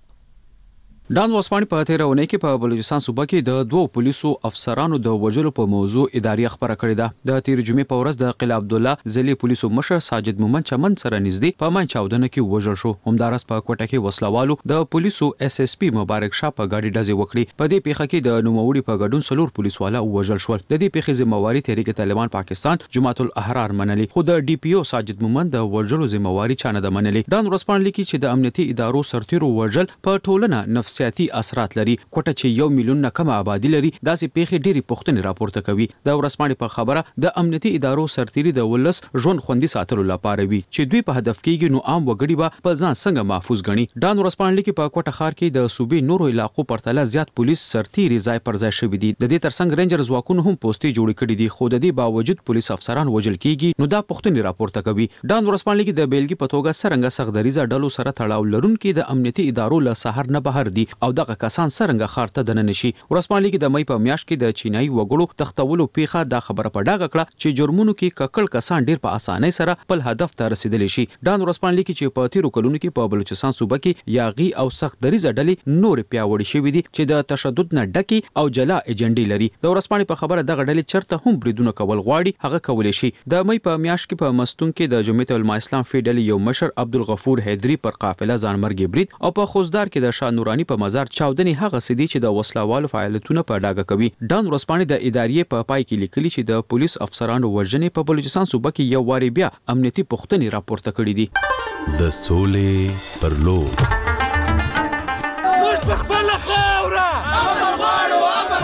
ډان وسپانی په تیرونه کې په بلوچستان صوبه کې د دوه پولیسو افسرانو د وژلو په موضوع اداري خبره کړې ده. د تیر جمعې په ورځ د قلعه عبد الله زلی پولیسو مشر ساجد مومن چمن سره نږدې په ماین چاودنه کې وژل شو. همدارس په کوټه کې وسلوالو د پولیسو اس اس پی مبارک شاه په گاډي ډزې وکړي. په دې پیښه کې د نوموړي په ګډون سلور پولیس والا وژل شول. د دې پیښې ذمہواری تحریک طالبان پاکستان جماعت الاحرار منلي خو د ډي پی او ساجد مومن د وژلو ذمہواری چانه ده منلي. ډان ورسپان لیکي چې د امنیتي ادارو سرتیرو وژل په ټولنه نفسیاتي اثرات لري. کوټه چې یو میلیون نه کم آبادی لري داسې پیښې ډېری پوښتنې راپورته کوي. د ورسپاڼې په خبره د امنیتي ادارو سرتیري د ولس ژوند خوندي ساتلو لپاره وي چې دوی په هدف کېږي نو عام وګړي به په ځان څنګه محفوظ غني. ډان ورسپاڼې کې په کوټه ښار کې د صوبې نورو علاقو پرتله زیات پولیس سرتیري ځای پر ځای شوي دي. د دې ترڅنګ رینجر ځواکونو هم پوسټې جوړې کړې دي خو د دې باوجود پولیس افسران وژل کېږي نو دا پوښتنې راپورته کوي. ډان ورسپاڼې کې د بیلګې په توګه څرنګه سخدریزه ډلو سره تړاو لرونکي د امنیتي ادارو له سحر نه بهر دي او دغه کسان څرنګه خار ته دننه شي. ورسپاڼې کې د مې په میاشت کې د چینایي وګړو تختولو پیښه دا خبره په ډاګه کړه چې جرمونو کې ککړ کسان ډیر په اسانۍ سره خپل هدف ته رسیدلی شي. ډان ورسپاڼې کې چې په تیرو کلونو کې په بلوچستان صوبه کې یاغي او سخت دریزه ډلې نور پیاوړې شوې دي چې د تشدد نه ډکي او جلا ایجنډي لري. د ورسپاڼې په خبره دغه ډلې چرته هم بریدونه کول غواړي هغه کولی شي. د مې په میاشت کې په مستون کې د جمعیت العلماء اسلام فی ډلې یو مشر عبدالغفور حیدری پر قافله ځانمرګي برید او په خوزدار کې د شاه نورانی په مزار چاودنې هغه سدي چې د وسلوالو فعالیتونه په ډاګه کوي. ډان ورسپاڼې د ادارې په پای کې لیکلي چې د پولیس افسرانو وژنې په بلوچستان صوبه کې یو واری بیا امنیتي پوښتنې راپورته کړې دي. د سولې پر لور موږ په خپله خاوره امر غواړو امر غواړو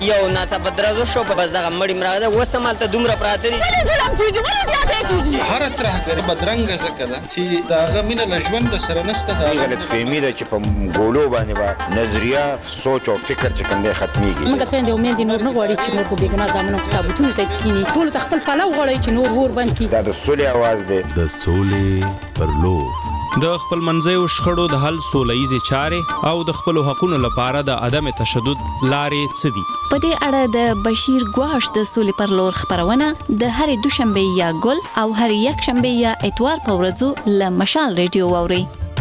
یو ناڅاپه درز وشو په بس دغه مړی مراغه اوس همالته دومره پراته دي ولې ظلم کېږي ولې زیاتی کېږي هره ترهګري بدرنګه ځکه ده چې د هغه مینه له ژونده سره نشته د هغه غلطفهمي ده چې په ګولو باندې به نظریه سوچ او فکر چې کوم دی ختمیږي موږ خویندې او میندې نور نه غواړي چې نور په بېګناه زامنو تابوتونو ته کښېني ټولو ته خپل پلو غواړي چې نور اور بند کړي دا د سولې اواز دی د سولې پر لور د خپل منځیو شخړو د حل سولهییزې چارې او د خپلو حقونو لپاره د عدم تشدد لارې څه دي؟ په دې اړه د بشیر ګواش د سولې پر لور خبرونه د هرې دوشنبه یا ګل او هرې یکشنبه یا اتوار په ورځو له مشال ریډیو واورئ.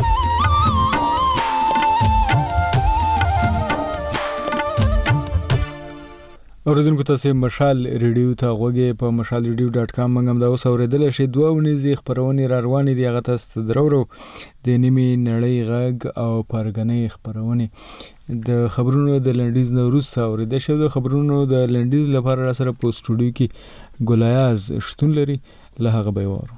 اوریدونکو تاسو مشال ریډیو ته غوږی په مشال ریډیو ډاټ کام باندې هم دا اوس اوریدل شي. دوه ونیزې خبرونه را روانې دي، هغه تاسو درورو د نیمه نړۍ غږ او پرګنې خبرونه د خبرونو د لنډیز نه وروسته اوریدل شوی. د خبرونو د لنډیز لپاره را سره په سټوډیو کې ګلایاز شتون لري، له هغه به وره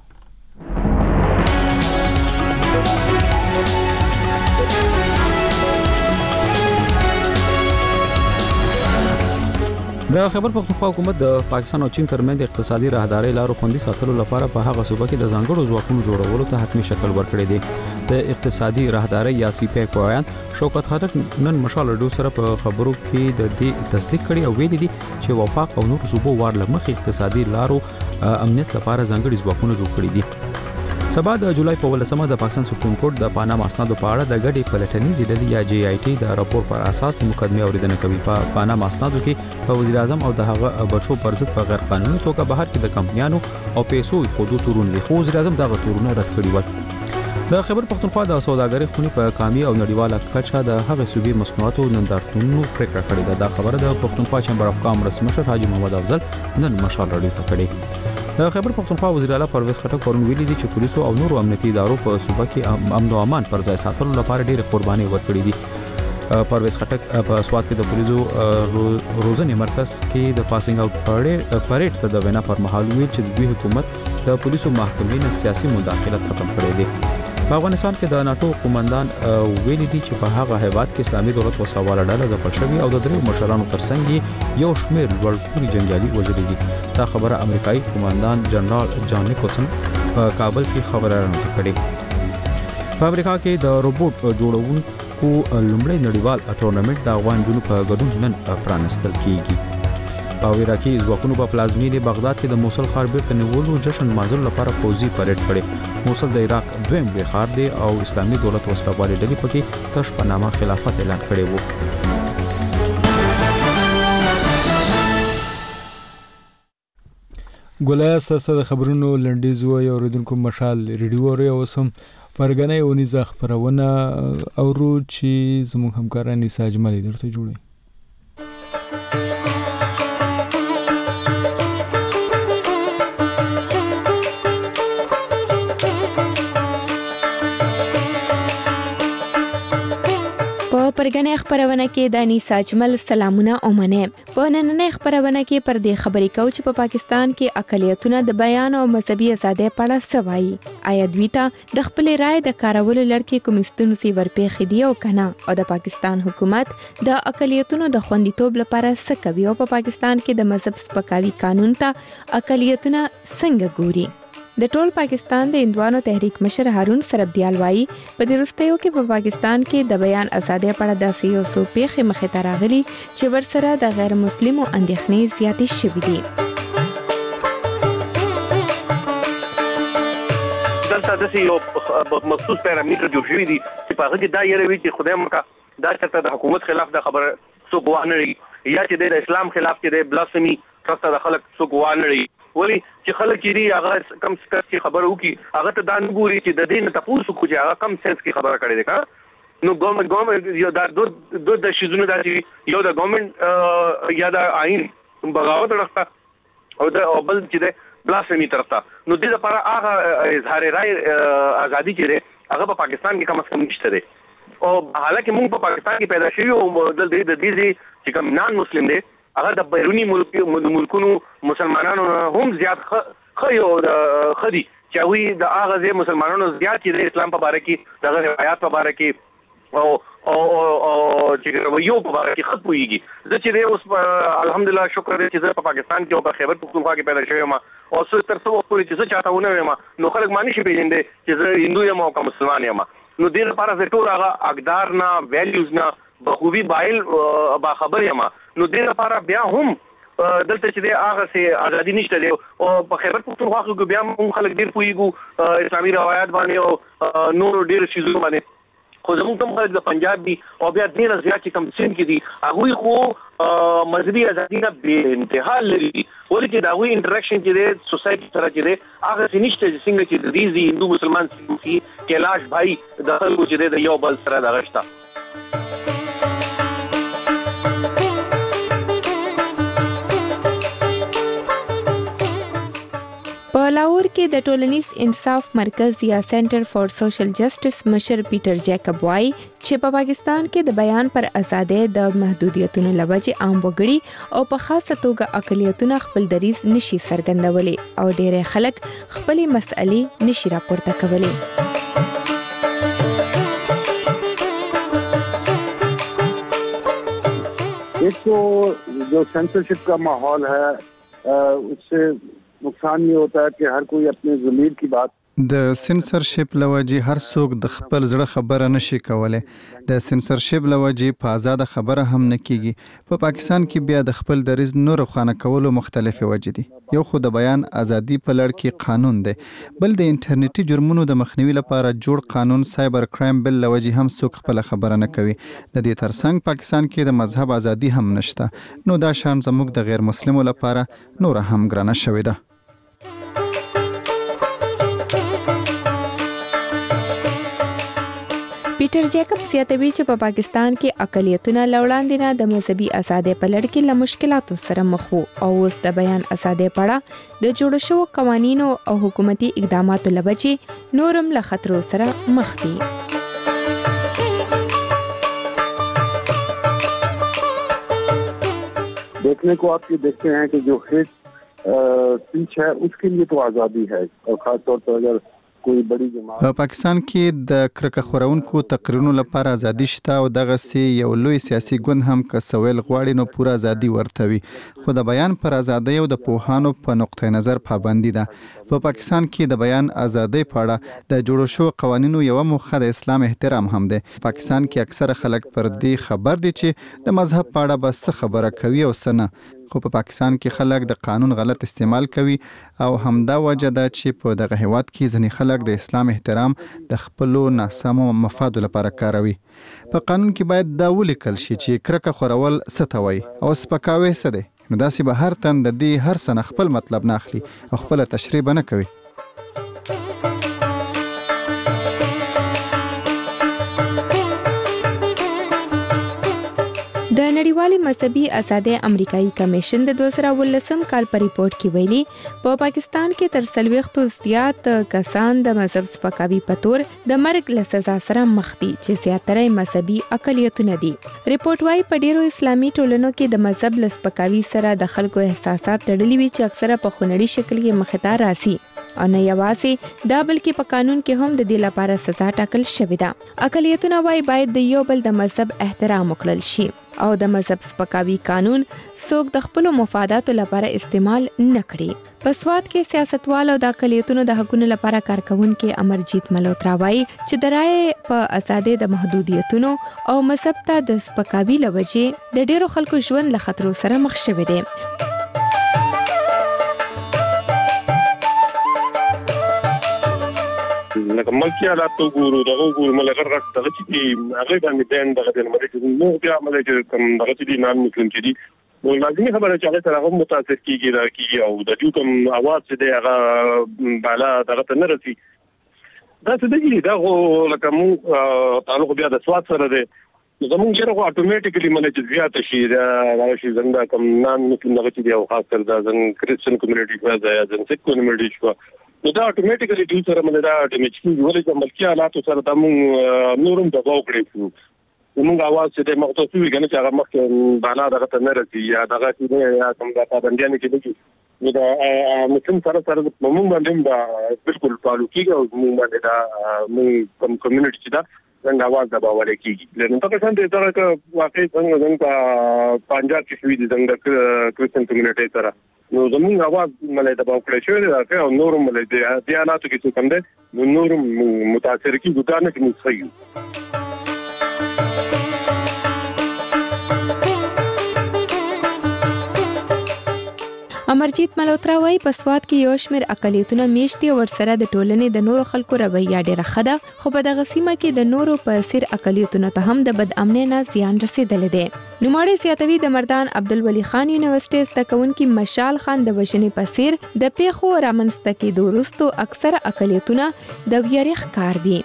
د خیبر پختونخوا حکومت د پاکستان او چین ترمنځ اقتصادي راهداري لارو خوندي ساتلو لپاره په هغه صوبه کې د ځانګړو ځواکونو جوړولو ته حتمی شکل ورکړی دی. د اقتصادي راهداري یا سی پی پویان شوکت خټک نن مشال ریډیو سره په خبرو کې د دې تصدیق کړي او ویلي دي چې وفاق او نور صوبو وار لمخ اقتصادي لارو امنیت لپاره ځانګړي ځواکونه جوړ کړي دي. سبا د جولای په ولسمه د پاکستان سپریم کورټ د پاناما اسنادو په اړه د غړي پلټنیزې ډلې یا جی آی ټي د راپور پر اساس د مقدمه اوریدنه کوي. په پاناما اسنادو کې په وزیر اعظم او د هغه بچو پر ضد په غیر قانوني توګه بهر کې د کمپنیانو او پیسو خودو تورون دي، خو وزیر اعظم دغه تورونه رد کړي ول. د خیبر پختونخوا د سوداګرۍ خونې په کامي او نړیواله کچه د هغه صوبې مصنوعاتو نندارتونونو پریکړه کړې ده. دا خبره د پختونخوا چمبر اف کامرس مشر حاجی محمد افضل نن مشال راډیو ته کړې. د خیبر پختونخوا وزیر اعلی پرویز خټک پرون ویلي دي چې پولیسو او نورو امنیتي ادارو په صوبه کې امن او امان پر ځای ساتلو لپاره ډېر قرباني ورکړي دي. پرویز خټک په سواد کې د پولیسو روزنې مرکز کې د پاسینګ اوټ پریډ ته د وینا پر مهال ویل چې د دوی حکومت د پولیسو محکمې نه سیاسي مداخلت ختم کړی دی. په افغانستان کې د ناتو قومندان ویلي دي چې په هغه هیواد کې اسلامي دولت وسواله ډله ځپل شوې او د درې مشرانو ترڅنګ یو شمېر لوړپوړي جنګیالي وژلي دي. دا خبره امریکایي قومندان جنرال جان نیکولسن په کابل کې خبره راته کړې. په امریکا کې د روبوټ جوړونکو لومړی نړیوال ټورنمنت د افغان جنوب په ګډون نن پرانستل کیږي. په عراقي ځواکونو په پلازمینې بغداد کې د موصل ښار بیرته نیولو جشن مازل لپاره فوزي پریډ کړي. موصل د عراق دویم لوی ښار دی او اسلامي دولت وسلوالې ډلې پکې تش په نامه خلافت اعلان کړی وو. ګولای اساسه د خبرونو لنډیز وای اوریدونکو مشال ریډیو اوري او سم پرګنې ونیزه خبرونه اورو چې زموږ همکاران نساء اجمل درته جوړي. پرګنې خبرونه کې د انیسا اجمل سلامونه او مننه. په نننۍ خبرونه کې پر دې خبرې کوو چې په پاکستان کې اقلیتونه د بیان او مذهبي ازادۍ په اړه څه وایي. آیا دوی ته د خپل رائے د کارولو لړ کې کوم ستونزې ورپېښې دي او کنه، او د پاکستان حکومت د اقلیتونو د خوندیتوب لپاره څه کوي، او په پاکستان کې د مذهب سپکاوي قانون ته اقلیتونه څنګه ګوري. د ټول پاکستان د هندوانو تحریک مشر هارون سربدیال وایي په دې وروستیو کې په پاکستان کې د بیان ازادۍ په اړه داسې یو څو پیښې مخې ته راغلي چې ورسره د غیر مسلمو اندېښنې زیاتې شوې دي. دلته داسې یو مخصوص پیرامیټر جوړ شوي دي چې په هغه کې دا یېره وي چې خدای مکه دا چېرته د حکومت خلاف دا خبره څوک وانه وي، یا چې د اسلام خلاف چې د بلاسفمي ټرسته د خلک څوک وانه وي. ولی چې خلک یې هغه کم څه کې خبره وکي، هغه ته دا نه ګوري چې د دې نه تاسو کو چې هغه کم سنس کې خبره کړي ده. نو ګورنمنت ګورنمنت یو دا دوه دوه د شیزونه دا چې یو د ګورنمنت یا د آئین بغاوت راځه او د بل چې د بلاسفمي طرفه. نو دې لپاره هغه اظهار رائے ازادي چې ده هغه په پاکستان کې کم از کم نشته ده. او حالکه موږ په پاکستان کې پیدا شوی او د دې د دې چې کوم نان مسلم دي هغه د بیرونی ملک ملکونو مسلمانانو هم زیات خيو د خدي چې وی د هغه ځای مسلمانانو زیات چې د اسلام په اړه کې د روایت په اړه کې او او چې رویو په اړه کې خپويږي زه چې اوس الحمدلله شکر دې چې زه په پاکستان کې او په خیبر پختونخوا کې پیدا شوم او څه تر څو پورې چې زه چاته ونه ویم نو خلک مانی شي پیژندې چې زه هندو یم او کوم مسلمان یم نو دې لپاره زه ټول هغه اقدار نه ویلیوز نه بخوبي بایل با خبر یم نو دې لپاره بیا هم دلته چې د هغه سي ازادي نشته دی او په خیبر پختونخوا کې بیا هم خلک ډیر پويګو اسلامي روایت باندې او نور ډیر شیزونه باندې خو زموږ کوم خلک د پنجاب دي او بیا ډیر زیات چې کم سین کې دي هغه خو مذهبي ازادي نه به انتها لري ولې چې دا وی انټریکشن چې د سوسايټي سره چې د هغه سنشته چې څنګه چې د دې هندو مسلمان کې کلاش بھائی د خلکو چې د یو بل سره د غشتا په لاهور کې د ټولنیز انصاف مرکز یا سنټر فار سوشل جسټس مشر پیټر جیکب وايي چې په پاکستان کې د بیان پر ازادۍ د محدودیتونو لوجې عام وګړي او په خاصه توګه اقلیتونه خپل دریځ نشي څرګندولي او ډېر خلک خپل مسئلې نشي راپورته کولی. एक तो जो सेंसरशिप का माहौल है उससे नुकसान ये होता है कि हर कोई अपने ज़मीर की बात د سنسرشپ لوجې هر څوک د خپل زړه خبره نشي کولای. د سنسرشپ لوجې په آزاد خبره هم نه کیږي. په پاکستان کې بیا د خپل دریز نور خوانه کولو مختلفې وجې دي. یو خو د بیان ازادي په لړ کې قانون دی، بل د انټرنیټي جرمونو د مخنیوي لپاره جوړ قانون سایبر کرایم بل لوجې هم څوک خپل خبره نه کوي. د دې ترڅنګ پاکستان کې د مذهب ازادي هم نشته، نو دا شان زموږ د غیر مسلمو لپاره نور هم ګرانه شوې ده. پیټر جیکب زیاتوي چې په پاکستان کې اقلیتونه لوړاندې نه د مذهبي ازادۍ په لړ کې له مشکلاتو سره مخ وو او اوس د بیان ازادۍ په اړه د جوړ شوو قوانینو او حکومتي اقداماتو له وجې نورم له خطرو سره مخ دي. देखने को आप ये देखते हैं कि जो हेट स्पीच है उसके लिए तो आज़ादी है और खासतौर पर अगर په پاکستان کې د کرکه خورونکو تقریرونو لپاره ازادي شته او دغه سي یو لوی سیاسي ګوند هم کسویل غواړي نو پوره ازادي ورته وي، خو د بیان پر ازادۍ او د پوهانو په نقطه نظر پابندي ده. په پاکستان کې د بیان ازادۍ په اړه د جوړ شو قوانینو یو موخه د اسلام احترام هم ده. پاکستان کې اکثره خلک پر دې خبر دي چې د مذهب په اړه بس خبره کوي او سنه، خو په پاکستان کې خلک د قانون غلط استعمال کوي او همدا وجه ده چې په دغه هیواد کې ځینې خلک د اسلام احترام د خپلو ناسمو مفادو لپاره کاروي. په قانون کې باید دا ولیکل شي چې کرکه خورول څه ته وایي او سپکاوی څه دی، نو داسې به هر تن د دې هر څه نه خپل مطلب نه اخلي او خپله تشریح به نه کوي. د نړیوالې مذهبي ازادۍ امریکایي کمیشن د دوه زره ولسم کال په ریپورت کې ویلي په پاکستان کې تر څلوېښتو زیات کسان د مذهب سپکاوي په تور د مرګ له سزا سره مخ دي چې زیاتره مذهبي اقلیتونه دي. ریپورت وايي په ډیرو اسلامي ټولنو کې د مذهب له سپکاوي سره د خلکو احساسات تړلي وي چې اکثره په خونړي شکل کې مخ ته راځي او نه یوازې دا بلکې په قانون کې هم د دې لپاره سزا ټاکل شوې ده. اقلیتونه وايي باید د یو بل د مذهب احترام وکړل شي او د مذهب سپکاوي قانون څوک د خپل مفاداتو لپاره استعمال نه کړي. په سواد کې سیاستوال او د اقلیتونو د حقوقو لپاره کارکونکو امرجیت ملهوترا وايي چې د رایې په ازادۍ د محدودیتونو او مذهب ته د سپکاوي لوجې د ډیرو خلکو ژوند له خطرو سره مخ شوی دی. لکه ملکی حالات ته ګورو دغه ګورو ملګر غټ دغه چې هغه باندې دین دغه د ملګری نو بیا ملګری کوم دغه چې نام مسلم چې دي نو لازمي خبره چې هغه سره هم متاثر کیږي را کیږي او د دې کوم اواز چې دی هغه بالا دغه ته نه رسي. دا څه دی دا لکه مو تعلق بیا د سواد سره دی زمونږ یې راغو اتوماتیکلی منځ زیات شي دا شي زنده کوم نام مسلم دغه چې دی او خاص کر دا زن کریسچن کمیونټي کو دا زن سیک کمیونټي کو نو دا اتوماتیکلی ټول سره باندې دا اتوماتیکلی ولې چې ملکی حالات سره د موږ نورم دباو کړی شو موږ اواز چې د مختصي وي کنه چې هغه مخ بالا دغه ته نه رسي یا دغه چې یا کوم دا پابندیان کې دي نو دا مسلم سره سره موږ باندې دا بالکل تعلق کیږي او موږ باندې دا موږ کوم کمیونټي چې دا څنګه आवाज دباول کیږي نو په څنګه دا چې واقعي څنګه څنګه پنجاب کې شوې دي څنګه کرسچن کمیونټي سره نو زموږ आवाज ملي دباو کړی شوی دی او نور ملي دي دیاناتو کې څه کم دي نو نور متاثر کی ګدانه کې مصیو امرجیت ملوترا وايي په سواد کې یو شمېر اقلیتونه میشتي او ورسره د ټولنې د نورو خلکو رویه ډېره ښه ده خو په دغه سیمه کې د نورو په څیر اقلیتونو ته هم د بد امنۍ نه زیان رسیدلی دی. نوموړی زیاتوي د مردان عبدالولي خان یونیورسيټي زده کوونکي مشال خان د وژنې په څیر د پیښو رامنځته کېدو وروسته اکثره اقلیتونه د ویرې ښکار دي.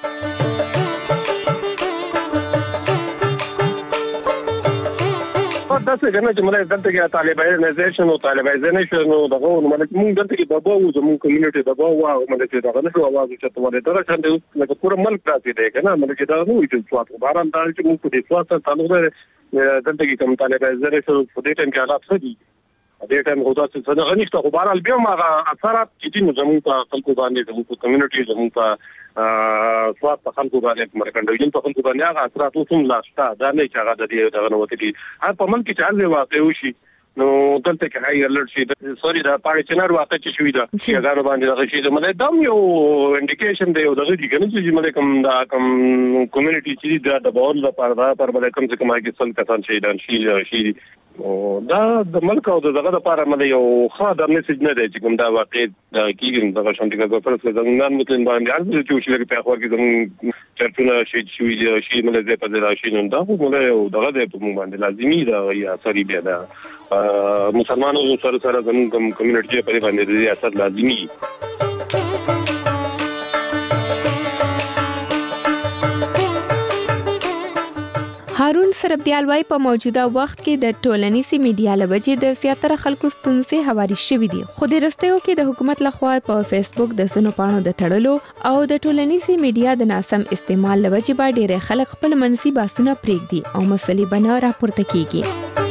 دا څه کنه چې موږ دلته کې طالبانایزیشن او طالبانایزیشن او دغه نو موږ دلته کې دغه وو زموږ کمیونټي دغه وو موږ چې دغه نه आवाज چې ته ولې دا څنګه لکه پوره ملک راځي دی کنه موږ چې دا نو چې څوات باران دا چې موږ په دې څوات سره تعلق لري دلته کې کوم طالبانایزیشن په دې ټیم کې حالات څه دي دې ټیم هودا څه نه غنښت خو بارال بیا ما اثرات چې دي زموږ په خلکو باندې زموږ کمیونټي زموږ په څوات په خلکو باندې مرکندوین په خلکو باندې هغه اثرات هم لاسته دا نه چې هغه د دې دغه نوته دي هر په من کې چې هغه واقع وشي نو دلته کې هاي الرټ شي سوري دا پاره چنار واقع چې شوې ده چې هغه باندې دغه شي زموږ دم یو انډیکیشن دی او دغه دي کنه چې موږ کوم دا کوم کمیونټي چې دا د باور لپاره دا پر باندې کوم څه کومه کې څل کسان شي دا شي شي دا د ملک او دغه لپاره مله یو خاطر میسج نه دی چې کوم دا واقع کیږي دغه شانتي کوم پر څه څنګه متن باندې ارزو چې شي لکه په خور کې زموږ چرچونه شي شي شي مله زه په دې راشي نو دا مله یو دغه د په باندې لازمي دا یا سوري بیا دا مسلمانانو سره سره زموږ کمیونټي په باندې د اثر لازمي هارون سربدیال وايي په موجوده وخت کې د ټولنیزي میډیا لوجې د زیاتره خلکو ستونزې هواري شوې دي خو د رستیو کې د حکومت لخوا په فیسبوک د سنو پاڼو د تړلو او د ټولنیزي میډیا د ناسم استعمال لوجې به ډېر خلک خپل منسي باسونه پرېږدي او مسلې بنا راپورته کیږي.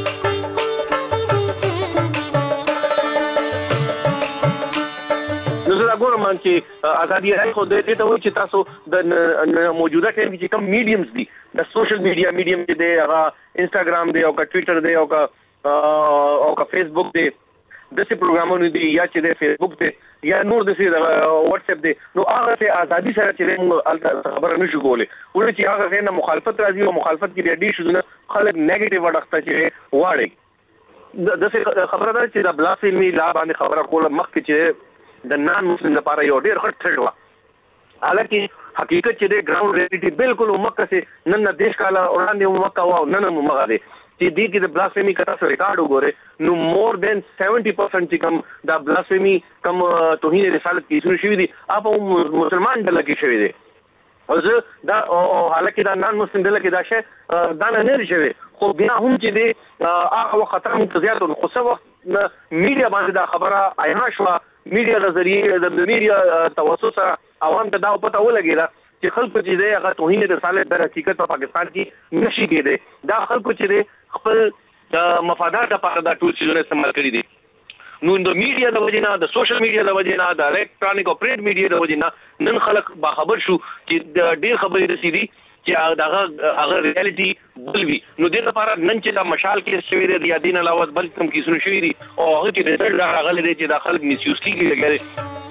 ګورم چې ازادي راي خو دې ته وایي چې تاسو د موجوده ټیم کې کوم میډیمز دي د سوشل میډیا میډیم چې دی هغه انستګرام دی او کا ټوئیټر دی او کا او کا فیسبوک دی د څه پروګرامونو دی یا چې د فیسبوک دی یا نور د څه واتس اپ دی نو هغه ته ازادي سره چې موږ خبره نشو کولای ولې چې هغه نه مخالفت راځي او مخالفت کې ډېر شونه خلک نیگیټیو وړخته چې واړي د څه خبره ده چې د بلاسفیمی لا باندې خبره کوله مخکې چې د نان مسلم لپاره یو ډېر غټ ټرډ و حالکه حقیقت چې د ګراوند ریالټي بالکل مکه سي نن دیش کاله وړاندې مکه و نن مغه دي چې دې کې د بلاسفیمی کتا سره ریکارډ وګوره نو مور دین سیونټي پرسنټ چې کم د بلاسفیمی کم توهین رسالت کې شروع شوی دي اپ مسلمان ډله کې شوی دي او زه دا حالکه دا نان مسلم ډله کې دا شی دا نه لري شوی خو بیا هم چې دې هغه خطر متزیات او خو څه میډیا باندې دا خبره عیان شو میډیا د ذریعہ د میډیا توسط سره عوام ته دا پته ولګیلا چې خلکو چې دی هغه توهین رسالت د حقیقت په پاکستان کې نشي کېده دا خلکو چې دی خپل د مفادات لپاره دا ټول څه استعمال کړی دي نو د میډیا د وجینا د سوشل میډیا د وجینا د الکترونیک او پرنٹ میډیا د وجینا نن خلک با خبر شو چې ډېر خبرې رسیدي چې هغه هغه ریالټي بلوي نو د لپاره نن چې دا مشال کې شوی دی یا دین علاوه بل کوم کې شنو شوی دی او هغه کې د ټل راغلي دی چې داخل میسیوز کیږي لګره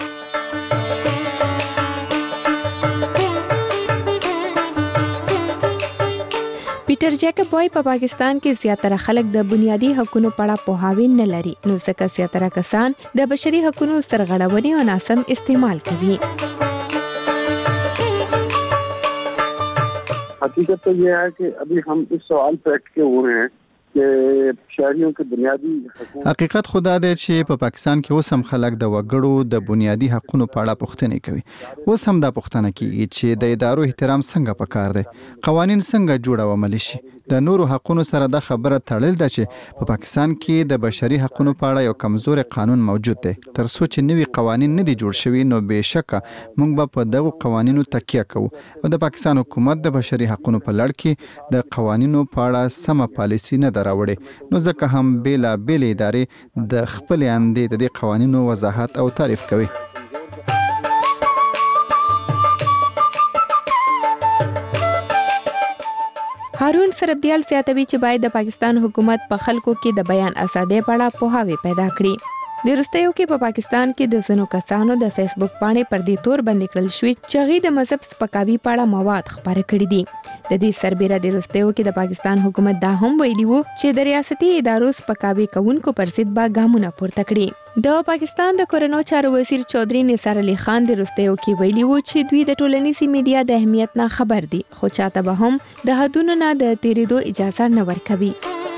پیټر جیکب وايي په پاکستان کې زیاتره خلک د بنیادی حقوقو په اړه پوهاوی نه لري نو ځکه زیاتره کسان د بشري حقوقو سرغړونې او ناسم استعمال کوي. حقیقت تو یہ ہے کہ ابھی ہم اس سوال پہ اٹکے ہوئے ہیں چې شهريون کې بنیادی حقیقت خدا دی چې په پاکستان کې اوس هم خلک د وګړو د بنیادی حقوقو په اړه پوښتنه کوي اوس هم دا پوښتنه کوي چې د ادارو احترام څنګه پکار دی قوانين څنګه جوړ او عملي شي د نورو حقوقو سره د خبره تړل ده چې په پاکستان کې د بشري حقوقو په اړه یو کمزور قانون موجود دی تر څو چې نوي قوانين نه دي جوړ شوي نو بهشکه موږ به په دغه قوانینو تکیه کوو او د پاکستان حکومت د بشري حقوقو په لړ کې د قوانینو په اړه سمه پالیسی نه دراوړي نو ځکه هم بیلا بیل ادارې د خپل اندې د دې قوانینو وضاحت او تعریف کوي. هارون سربدیال زیاتوي چې باید د پاکستان حکومت په خلکو کې د بیان ازادۍ په اړه پوهاوی پیدا کړي. د وروستیو کې په پاکستان کې د ځینو کسانو د فیسبوک پاڼې پر دې تور بندي کړل شوې چې هغوی د مذهب سپکاوي په اړه مواد خپاره کړي دي. د دې سربیره د وروستیو کې د پاکستان حکومت دا هم ویلي وو چې د ریاستي ادارو سپکاوي کوونکو پر ضد به ګامونه پورته کړي. د پاکستان د کورنو چارو وزیر چودھری نثار علي خان د وروستیو کې ویلي وو چې دوی د ټولنیزي میډیا د اهمیت نه خبر دي، خو چاته به هم د حدونو نه د تیریدو اجازه نه ورکوي.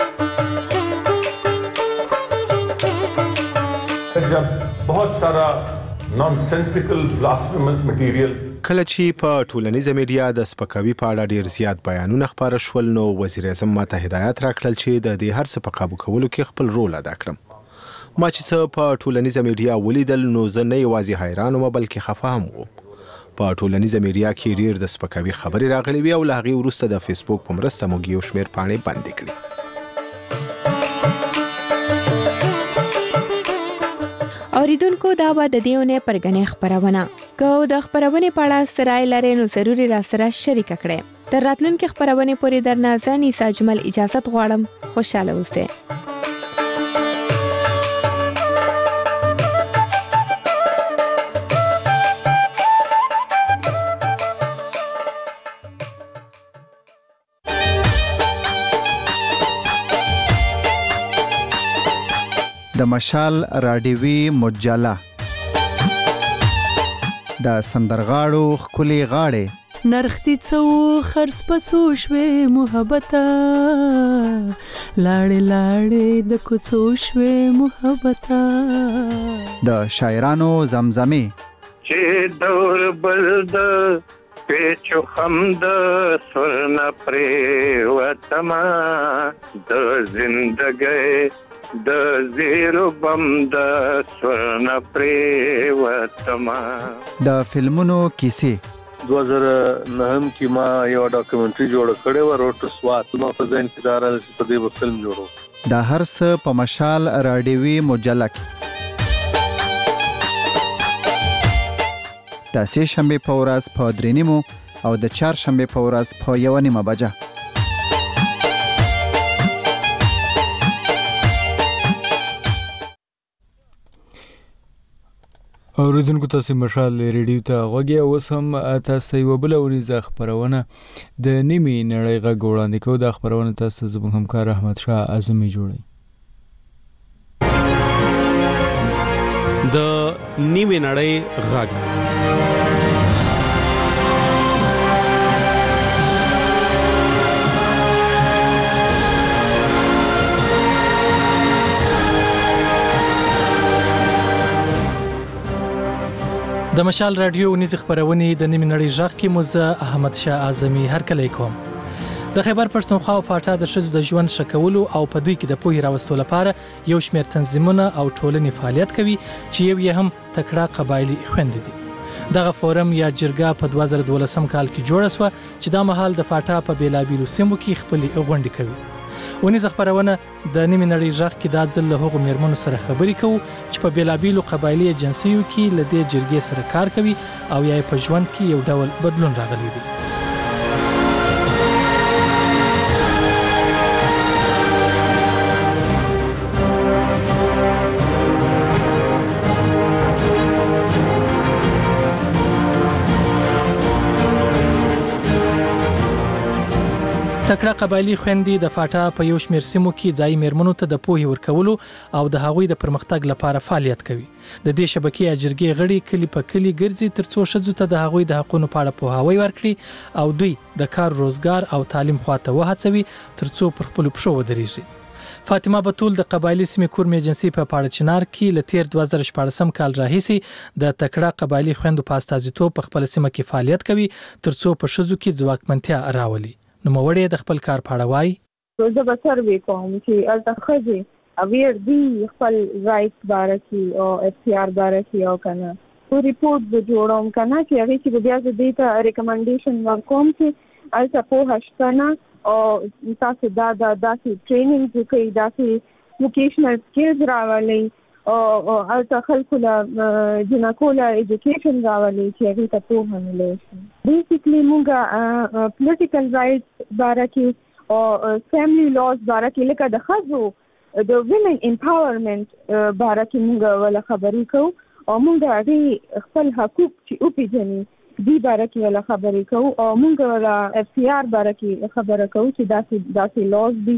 जब बहुत सारा नॉनसेंसिकल ब्लास्फेमस मटेरियल کله چې په ټولنیزه میډیا د سپکاوي په اړه ډیر زیات بیانونه خپاره شول، نو وزیر اعظم ماته هدایت راکړل چې د دې هر څه په قابو کولو کې خپل رول ادا کړم. ما چې څه په ټولنیزه میډیا ولیدل نو زه نه یوازې حیران وم بلکې خفه هم وم. په ټولنیزه میډیا کې ډیر د سپکاوي خبرې راغلي وي او له هغې وروسته د فیسبوک په مرسته موږ یو شمېر پاڼې بندې کړې. اوریدونکو دا و د دې اونۍ پرګنې خپرونه. که د خپرونې په اړه څه رایه لرئ نو ضروري راسره شریکه کړئ. تر راتلونکي خپرونې پورې درنه زه نیسا اجمل اجازت غواړم. خوشحاله اوسئ. د مشال راډیوي مجله د سندرغاړو ښکلې غاړې نرختي څو خرڅ پسو شوې محبته لاړې لاړې د کوڅو شوې محبته د شاعرانو زمزمې چې دور بل د پیچو خم د سرنا پرې وتما د زندګۍ د زیرو بم د سورنا پرې وتما. د فلمونو کیسې دو هزار نهم کې ما یو ډاکومنټري جوړ کړی و روټ سوات. ما په ځین کې دارل چې په دې فلم جوړو. د هر څه په مشال راډیوي مجله کې د سې شنبې په ورځ په درې نیمو او د چهار شنبې په ورځ په یو نیمه بجه. اوریدونکو تاسو مشال ریډیو ته غوږی او اوس هم تاسو یو بل ورځ خبرونه د نیمه نړۍ غږ وړاندې کوو. د خبرونه تاسو زموږ همکار احمد شاه اعظمي جوړي. د نیمه نړۍ غږ د مشال رادیو نيز خبرونه د نیمه نړۍ غږ کې موزه احمد شاه اعظمي هر کله کوم. د خیبر پښتونخوا او فاټا د شذ د ژوند شکولو او په دوی کې د پوهې راوستلو لپاره یو شمېر تنظیمونه او ټولنې فعالیت کوي چې یو یې هم تکړه قبایلی خويندې دي. دغه فورم یا جرګه په دوه زره دولسم کال کې جوړه شوه چې د مهال د فاټا په بیلابیلو سیمو کې خپل غونډې کوي. ونیز خبرونه د نیمه نړۍ غږ کې د ځل له هغو میرمنو سره خبرې کوو چې په بیلابیلو قبایلی ایجنسیو کې له دې جرګې سره کار کوي او یا په ژوند کې یو ډول بدلون راغلی دی. تکړه قبایلی خويندې د فاټا په یو شمېر سیمو کې ځای میرمنو ته د پوهې ورکولو او د هغوی د پرمختګ لپاره فعالیت کوي. د دې شبکې اجرګي غړي کلی په کلی ګرځي ترڅو ښځو ته د هغوی د حقوقو په اړه پوهاوی ورکړي او دوی د کار روزګار او تعلیم خواته وهڅوي ترڅو پر خپل پښو ودرېږي. فاطمه بتول د قبایلی سیمې کورم ایجنسی په پاړه چنار کې ل تیر دوه زره شپږم کال راهیسي د تکړه قبایلی خويندو په استازیتوب په خپل سیمه کې فعالیت کوي ترڅو په ښځو کې ځواکمنتیا راولي. نو موړې د خپل کار په اړه وایي زه به سروې کوم چې الته ښځې اویر دي خپل رایټ باره کې او اختیار باره کې او کنه او ریپورت به جوړوم کنه چې هغې چې به بیا زه دې ته ریکمنډیشن ورکوم چې الته پوهه شته نه او تاسو دا دا داسې ټریننګ وکړئ داسې ووکیشنل سکلز راولئ او الته خلکو له جنکو له ایجوکیشن راولي چې هغې ته پوهه ملی شي. بیسیکلی مونږ پولیټیکل رایټس باره کې او فیملی لاز باره کې لکه د ښځو د ویمن امپاورمنت باره کې موږ ولا خبرې کوو او موږ هغې خپل حقوق چې وپېژني دې باره کې ولا خبرې کوو او موږ ولا اف سی آر باره کې خبره کوو چې داسې داسې لاز دي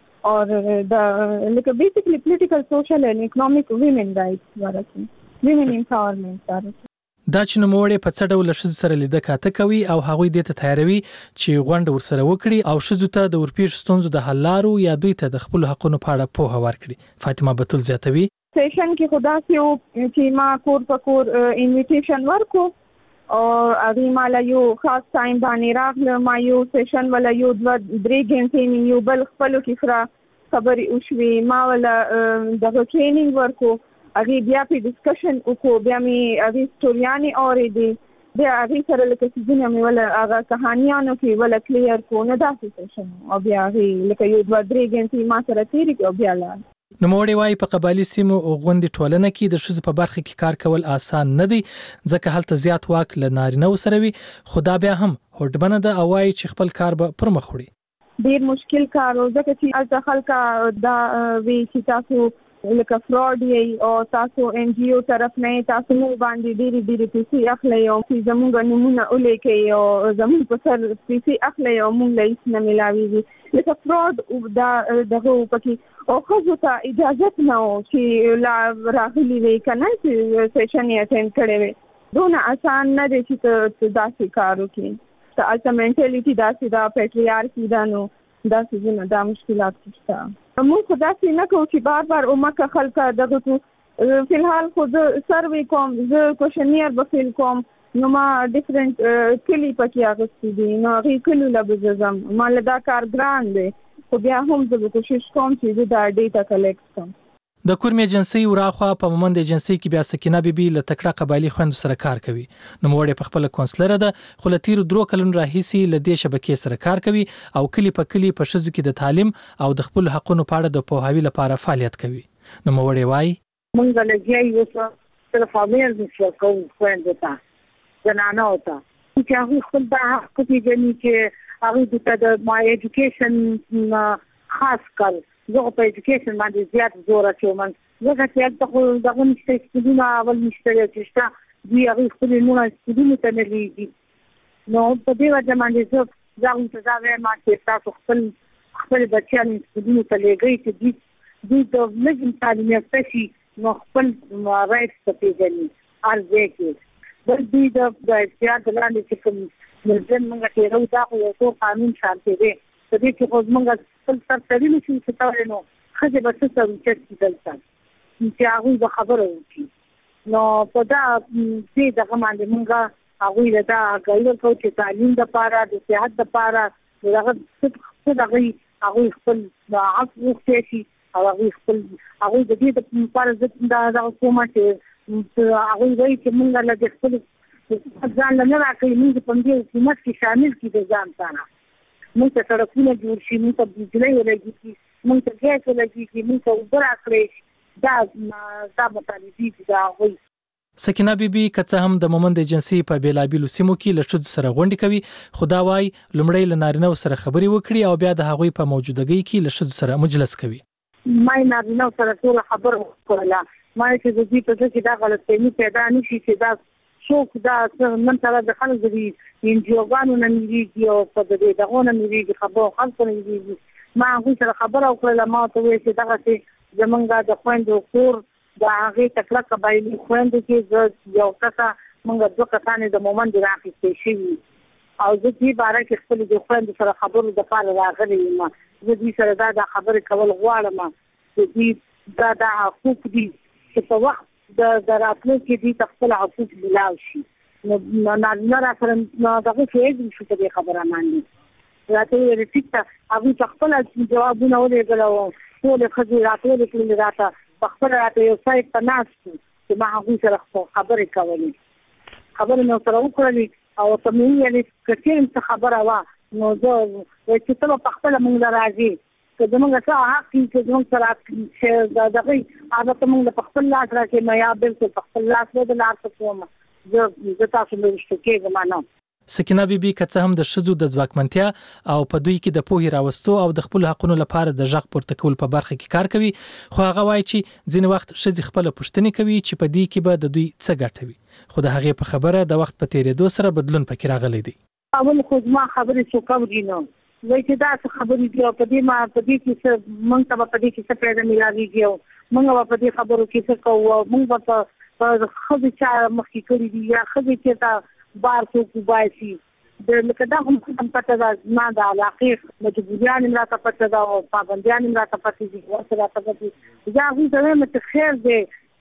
او د لکه بیسیکلی پولیټیکل سوشل اینڈ اکنامک ویمن رائټس باره کې ویمن امپاورمنت باره کې دا چې نوموړی په څه ډول ښځو سره لیده کاته کوي او هغوی دې ته تیاروي چې غونډه ورسره وکړي او ښځو ته د ورپېښو ستونزو د حل لارو یا دوی ته د خپلو حقونو په اړه پوهه ورکړي. فاطمه بتول زیاتوي سیشن کې خو داسې و چې ما کور په کور انویټیشن ورکړو او هغې ماله یو خاص ټایم باندې راغله. ما یو سیشن ولا یو دوه درې ګنټې مې یو بل خپلو کې سره خبرې وشوې. ما ولا دغه ټرینینګ ورکړو هغې بیا پې ډسکشن وکړو بیا مې هغې سټوریانې اورېدې بیا هغې سره لکه څیزونه مې ولا هغه کهانیانو کې ولا کلیر کړو نه داسې سیشن او بیا هغې لکه یو دوه درې ګنټې ما سره تېرې کړې او بیا لاړ. نوموړی وایي په قبایلي سیمو غوندې ټولنه کې د ښځو په برخه کې کار کول آسان نه دی ځکه هلته زیات واک له نارینه‌و سره وي خو دا بیا هم هوډمنه ده او وایي چې خپل کار به پر مخ وړي. ډېر مشکل کار و ځکه چې هلته خلکه دا وي چې تاسو لکه فراډ یې او تاسو ان جی او طرف نه تاسو موږ باندې ډېرې ډېرې پیسې اخلئ او چې زموږ نومونه ولیکئ او زموږ په سر پیسې اخلئ او موږ له هېڅ نه میلاویږي لکه فراډ دا دغه پکې او ښځو ته اجازت نه و چې لا راغلي وي که نه چې سیشن یې اټینډ کړی وي دونه اسان نه دی چې ته داسې کار وکړي. ته هلته مینټلیټي داسې دا پیټریارکي دا نو داسې ځینې دا مشکلات شته. موږ خو داسې نه کوو چې بار بار امکه خلکه دغه کړو. فی الحال خو زه سروې کوم زه کوشنیر به فیل کوم نو ما ډفرنټ کلي پکې اخیستي دي نو هغې کلیو له به زه ځم. ما له دا کار ګران دی خو بیا هم زه به کوشش کوم چې زه دا ډیټا کلیکټ کړم. د کورمې ایجنسۍ وراخوا په مومند ایجنسۍ کې بیا سکینه بیبي له تکړه قبایلي خویندو سره کار کوي. نوموړې په خپله کونسلره ده خو له تیرو درو کلونو راهیسې له دې شبکې سره کار کوي او کلي په کلي په ښځو کې د تعلیم او د خپلو حقونو په اړه د پوهاوي لپاره فعالیت کوي. نوموړې وایي موږ لګیا یو څه صرف امیر نشو کوو خویندو ته زنانو ته چې هغوی خپل دا حق پېژني چې هغوی ته د ما ایجوکیشن خاص کار زه په ایجوکیشن باندې زیات زور اچوم ځکه چې هلته خو دغه نشته سکولونه اول نشته چې شته دوی هغوی خپلې لوڼه سکولونو ته نه لېږي نو په دې وجه باندې زه زه هغوی ته دا وایم چې تاسو خپل خپل بچیان سکولونو ته لېږئ چې دوی دوی د نظم تعلیم یافته شي نو خپل رایټس ته پېژني هر ځای کې بل دوی د اختیار د لاندې چې کوم نظم موږ تېروو دا خو یو څو قانون شانتې دی په دې کې خو موږ خپل سرسري نشو چې کولی نو ښځې به څه سره اوچت کړي دلته چې هغوی به خبره وکړي نو په دا دې دغه باندې موږ هغوی له دا آګاهي ورکوو چې تعلیم دپاره د صحت دپاره د هغه څه د هغوی هغوی خپل حق غوښتی شي او هغوی خپل هغوی د دې دپاره زه دغه کومه چې هغوی وایي چې موږ له دې خپل ځان له نه راکوي موږ په دې حکومت کې شامل کړي د ځان سره موږ ته سړکونه جوړ شي موږ ته بجلۍ ولګېږي موږ ته ګیس ولګېږي موږ ته اوبه راکړی دا دا مطالبې دي د هغوی. سکینه بیبي که څه هم د مومند ایجنسۍ په بېلابېلو سیمو کې له ښځو سره غونډې کوي خو دا وایي لومړی له نارینهو سره خبرې وکړي او بیا د هغوی په موجودګۍ کې له ښځو سره مجلس کوي. ما یې نارینهو سره ټوله خبره وکړله ما یې چې د دوی په زړه کې دا غلطفهمي پیدا نه شي چې دا څوک دا نن سبا د خلکو د انجیوګانو نه مېرېږي او په د دغو نه مېرېږي خبرو خلکو نه مېرېږي ما هغوی سره خبره وکړله ما ورته وویل چې دغسې زمونږ د خویندو کور د هغې تکړه قبایلي خویندو کې زه یو کسه مونږ دوه کسانې د مومند راخیستی شوي او زه دې باره کې خپلې د خویندو سره خبرو دپاره راغلی یم زه دوی سره دا دا خبرې کول غواړم چې دوی دا دا حقوق دي چې په وخت د راتلونکي دوی ته خپل حقوق میلاو شي نو نارینه را سره دغه پوهېږم شو په دې خبره باندې راته ویل ټیک ده هغوی په خپله جوابونه ولېږل او ټولې ښځې راټولې کړلې راته په خپله راته یو سایډ ته ناست وو چې ما هغوی سره خبرې کولې خبرې مې ورسره وکړلې او ورته مې وویلې که چېرې څه خبره وه نو زه چې ته به په خپله مونږ له راځې که زمونږ څه حق وي چې زمونږ سره چې دغه هغه ته مونږ له په خپل لاس راکړې ما یا بلکل په خپل لاس به د لار څه کوم زه زه تاسو له رشته کېږم نه. سکینه بیبي که څه هم د ښځو د ځواکمنتیا او په دوی کې د پوهې راوستو او د خپل حقونو لپاره د غږ پورته کول په برخه کې کار کوي، خو هغه وایي چې ځینې وخت ښځې خپل پوښتنې کوي چې په دې کې به د دوی څه ګټه وي، خو د هغې په خبره د وخت په تیریدو سره بدلون پکې راغلی دی. اول خو ما خبرې څه کوم دي نو وای چې دا څه خبرې دي او په دې ما په دې کې څه مونږ ته په دې کې څه پیدا ملایږي او مونږ په دې خبرو کې څه کوو، مونږ په خو چا مخکې کړی دي یا خو چې تا بار څوک وایي د لکه دا هم کوم پته دا نه د علاقې مجبوریان راته پته دا او پابندیان راته پته دي ورته راته پته دي یا هغه زموږ مت خیر دی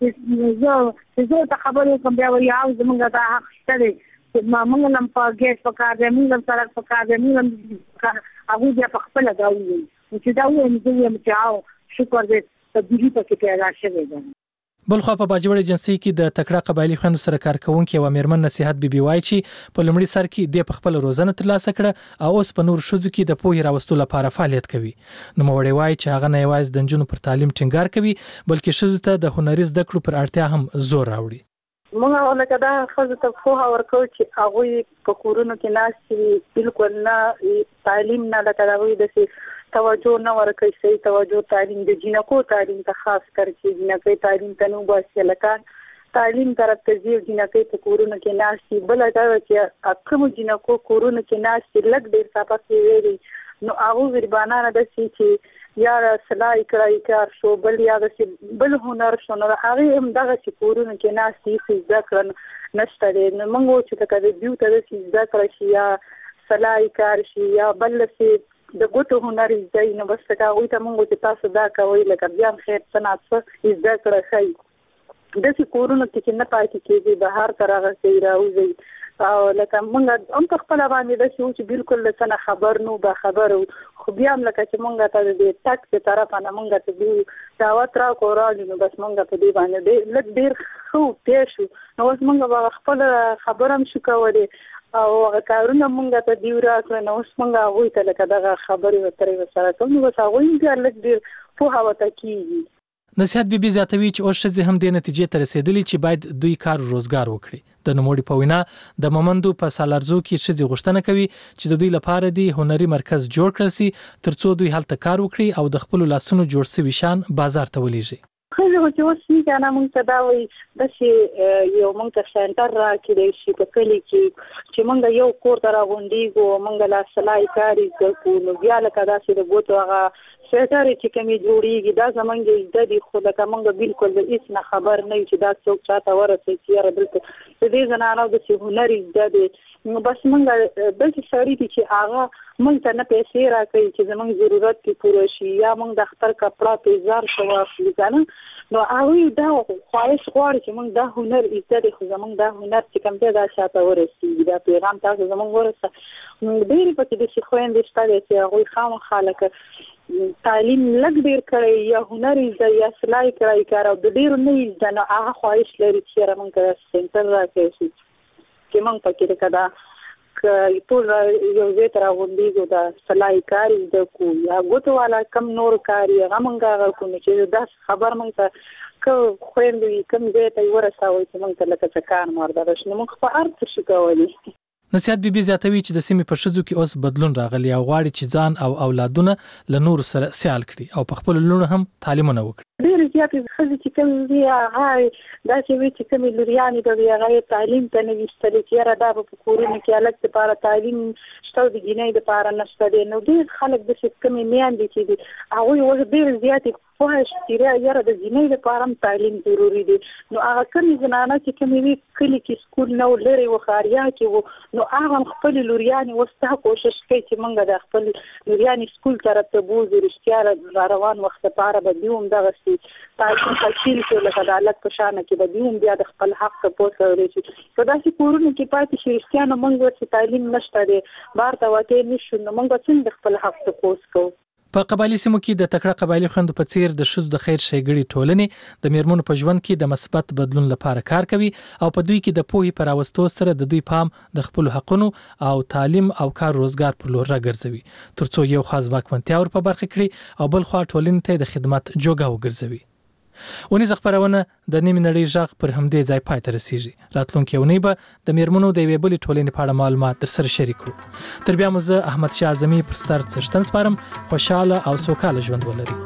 چې زه زه ته خبرې کوم بیا وایي او زموږ دا حق شته دی چې ما موږ لم په ګیس په کار دی موږ لم سره په کار دی موږ لم هغه بیا په خپل دا وایي چې دا وایي چې یم چې او شکر دې تبدیلی پکې پیدا شوی دی. بلخوا په باجوړ ایجنسی کې د تکړه قبایلی خويندو سره کار کوونکې او میرمن نصيحت بیبي وایي چې په لومړي سر کې د خپل روزنه ترلاسه کړه او اوس په نور شوزو کې د پوهې راوستلو لپاره فعالیت کوي. نو موړی وایي چې هغه نه یوازې د نجونو پر تعلیم ټینګار کوي بلکې شوزو ته د هنري زده کړو پر اړتیا هم زور راوړي. موږ ولکه دا خزه ته خو ورکو چې هغه په کورونو کې ناشې بالکل نه تعلیم نه لټوي د توجه نه ورکوي، صحیح توجه تعلیم د جنکو تعلیم ته خاص کر چې جنکې تعلیم ته نو باسي لکان تعلیم طرف ته ځي جنکې په کورونو کې ناشې بل دا چې کوم جنکو کورونو کې ناشې لګ ډیر صفه کوي نو هغه غریبانه نه د چې یا سلای کړای کار شو بل یا بل هنر شو نو هغه هم دغه چې کورونو کې ناشې ذکر نشته نو موږ چې کله دیو ته چې ذکر شي یا سلای کار شي یا بل څه د ګوتو هنر زای نو بس تا وي ته موږ چې تاسو دا کوي لکه بیا خیر صنعت څه از ذکر شي د څه کورونو کې نه پاتې کېږي د هر طرحه کوي راوځي او لکه موږ هم په خپل باندې د شو چې بالکل څه خبر نو با خبر خو بیا هم لکه چې موږ ته د تک په طرف نه موږ ته دی دعوت را کوراږي نو بس موږ په دې باندې ډېر ډېر خو پېښو نو اوس موږ خپل خبرم شو کولای او کارونه مونږ ته دی راکړ نو اوس مونږ هغه ته لکه دغه خبرې وترې سره کوم نو هغه یې بیا لږ ډیر په هوا ته کیږي. نصيحت بیبي زیاتوي چې اوس ښځې هم د نتیجې ته رسیدلي چې باید دوی کار روزګار وکړي. د نوموړي په وینا د مومندو په سالارزو کې ښځې غوښتنه کوي چې د دوی لپاره د هنري مرکز جوړ کړي سي ترڅو دوی هلته کار وکړي او د خپل لاسونو جوړ شوي شان بازار ته ولېږي. خو چې اوس نه کنه مونږ ته دا وایي د شي یو مونږ ته سنټر راکړي شي په کلی کې چې مونږ یو کور ته راغونډیږو مونږ لا سلای کاری کوو نو بیا لکه دا چې د بوتو هغه سټر چې کومې جوړیږي دا زمونږ د دې خو لکه مونږ بالکل د هیڅ نه خبر نه چې دا څوک چاته ورسي چې را دلته د دې زنانو د څه هنري د نو بس مونږ د دې سړی چې هغه مونږ ته نه پیسې راکړي چې زمونږ ضرورت کې پوره شي یا مونږ د اختر کپڑا پیزار شو واخلي کنه نو هغه دا خواهش غواړي چې مونږ دا هنر ایستل خو زمونږ دا هنر چې کوم ته دا شاته ورسي دا پیغام تاسو زمونږ ورسه ډېر په دې چې خويندې ستاره چې هغه خام خالق تعلیم لګ ډیر کړی یا هنر یې یا سلای کړی کار او د ډیر نه یې نه هغه خواهش لري چې موږ سنټر راکړي چې موږ پکې کدا ک ټول یو ځای تر غونډې دا سلای کاری د کو یا ګوتو والا کم نور کاری هغه موږ کوم چې دا خبر موږ ته کو خويندې کم ځای ته ورساوي چې موږ ته لکه کار مارده شنو موږ په ارت شو کولی. نصيحت بیبي زیاتوي چې د سیمې په ښځو کې اوس بدلون راغلی او غواړي چې ځان او اولادونه له نور سره سیال کړي او په خپل لورو هم تعلیمونه وکړي. ډېر زیات ښځې چې کوم وی هغه دا چې وی چې کوم لوريانې د هغه تعلیم ته نه وستل چې را دا په کورونو کې الګ لپاره تعلیم شته د جنۍ لپاره نشته دي نو ډېر خلک د څه کوم میان دي چې هغه یو ډېر زیات فحش چې یاره د جنۍ لپاره تعلیم ضروری دي نو هغه کوم زنانه چې کوم وی کلی کې سکول نو لري و خاریا کې نو هغه خپل لوريانې وسته کوشش کوي چې موږ د خپل لوريانې سکول طرف ته بوزو رښتیا روان وخت لپاره به دیوم دغه تاسو تفصیل کې لکه د عدالت په شان کې به دیوم بیا د خپل حق ته پوښتنه شي په داسې کورونو کې پاتې شي رښتیا نه موږ ورته تعلیم نشته دی بار ته وته نشو نو موږ څنګه خپل حق ته پوښتنه. په قبایلی سیمو کې د تکړه قبایلی خويندو په څیر د ښځو د خیر ښېګړې ټولنې د میرمنو په ژوند کې د مثبت بدلون لپاره کار کوي او په دوی کې د پوهې پر راوستو سره د دوی پام د خپل حقونو او تعلیم او کار روزګار پر لور راګرځوي ترڅو یو خاص واکمنتیا ور په برخه کړي او بل خوا ټولنې ته د خدمت جوګه وګرځوي. ونیز خبرونه د نیمه نړۍ ژغ پر همدې ځای پای ته رسیږي. راتلونکي ونی به د میرمنو د یوې بلې ټولنې په اړه معلومات در سره شریک کړو. تر بیا مو زه احمد شاه اعظمي پر ستر څښتن سپارم. خوشاله او سوکاله ژوند ولري.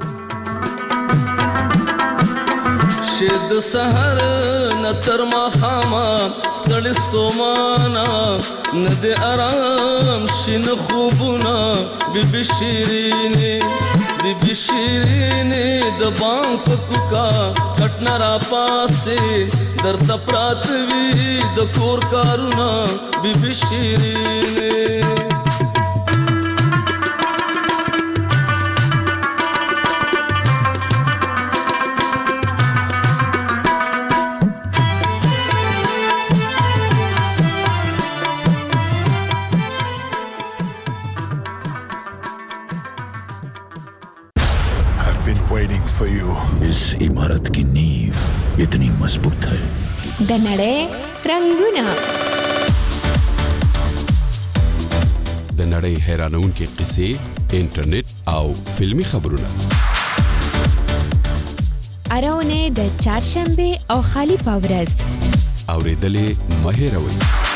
شد سحر نتر مخاما ستړي ستومانا ند آرام شین خوبنا بیبي شیرینه بیبي شیرینه د بام فکوکا کټنا را پاسه درته پراتوي د کور کارونا بیبي شیرینه. इस इमारत की नींव इतनी मजबूत है. د نړۍ رنگونه د نړۍ حیرانونکې قصې، انټرنیټ او فلمی خبرونه. اراونه د چهارشنبه او خالی پاورز اوریدلې مه هېروئ.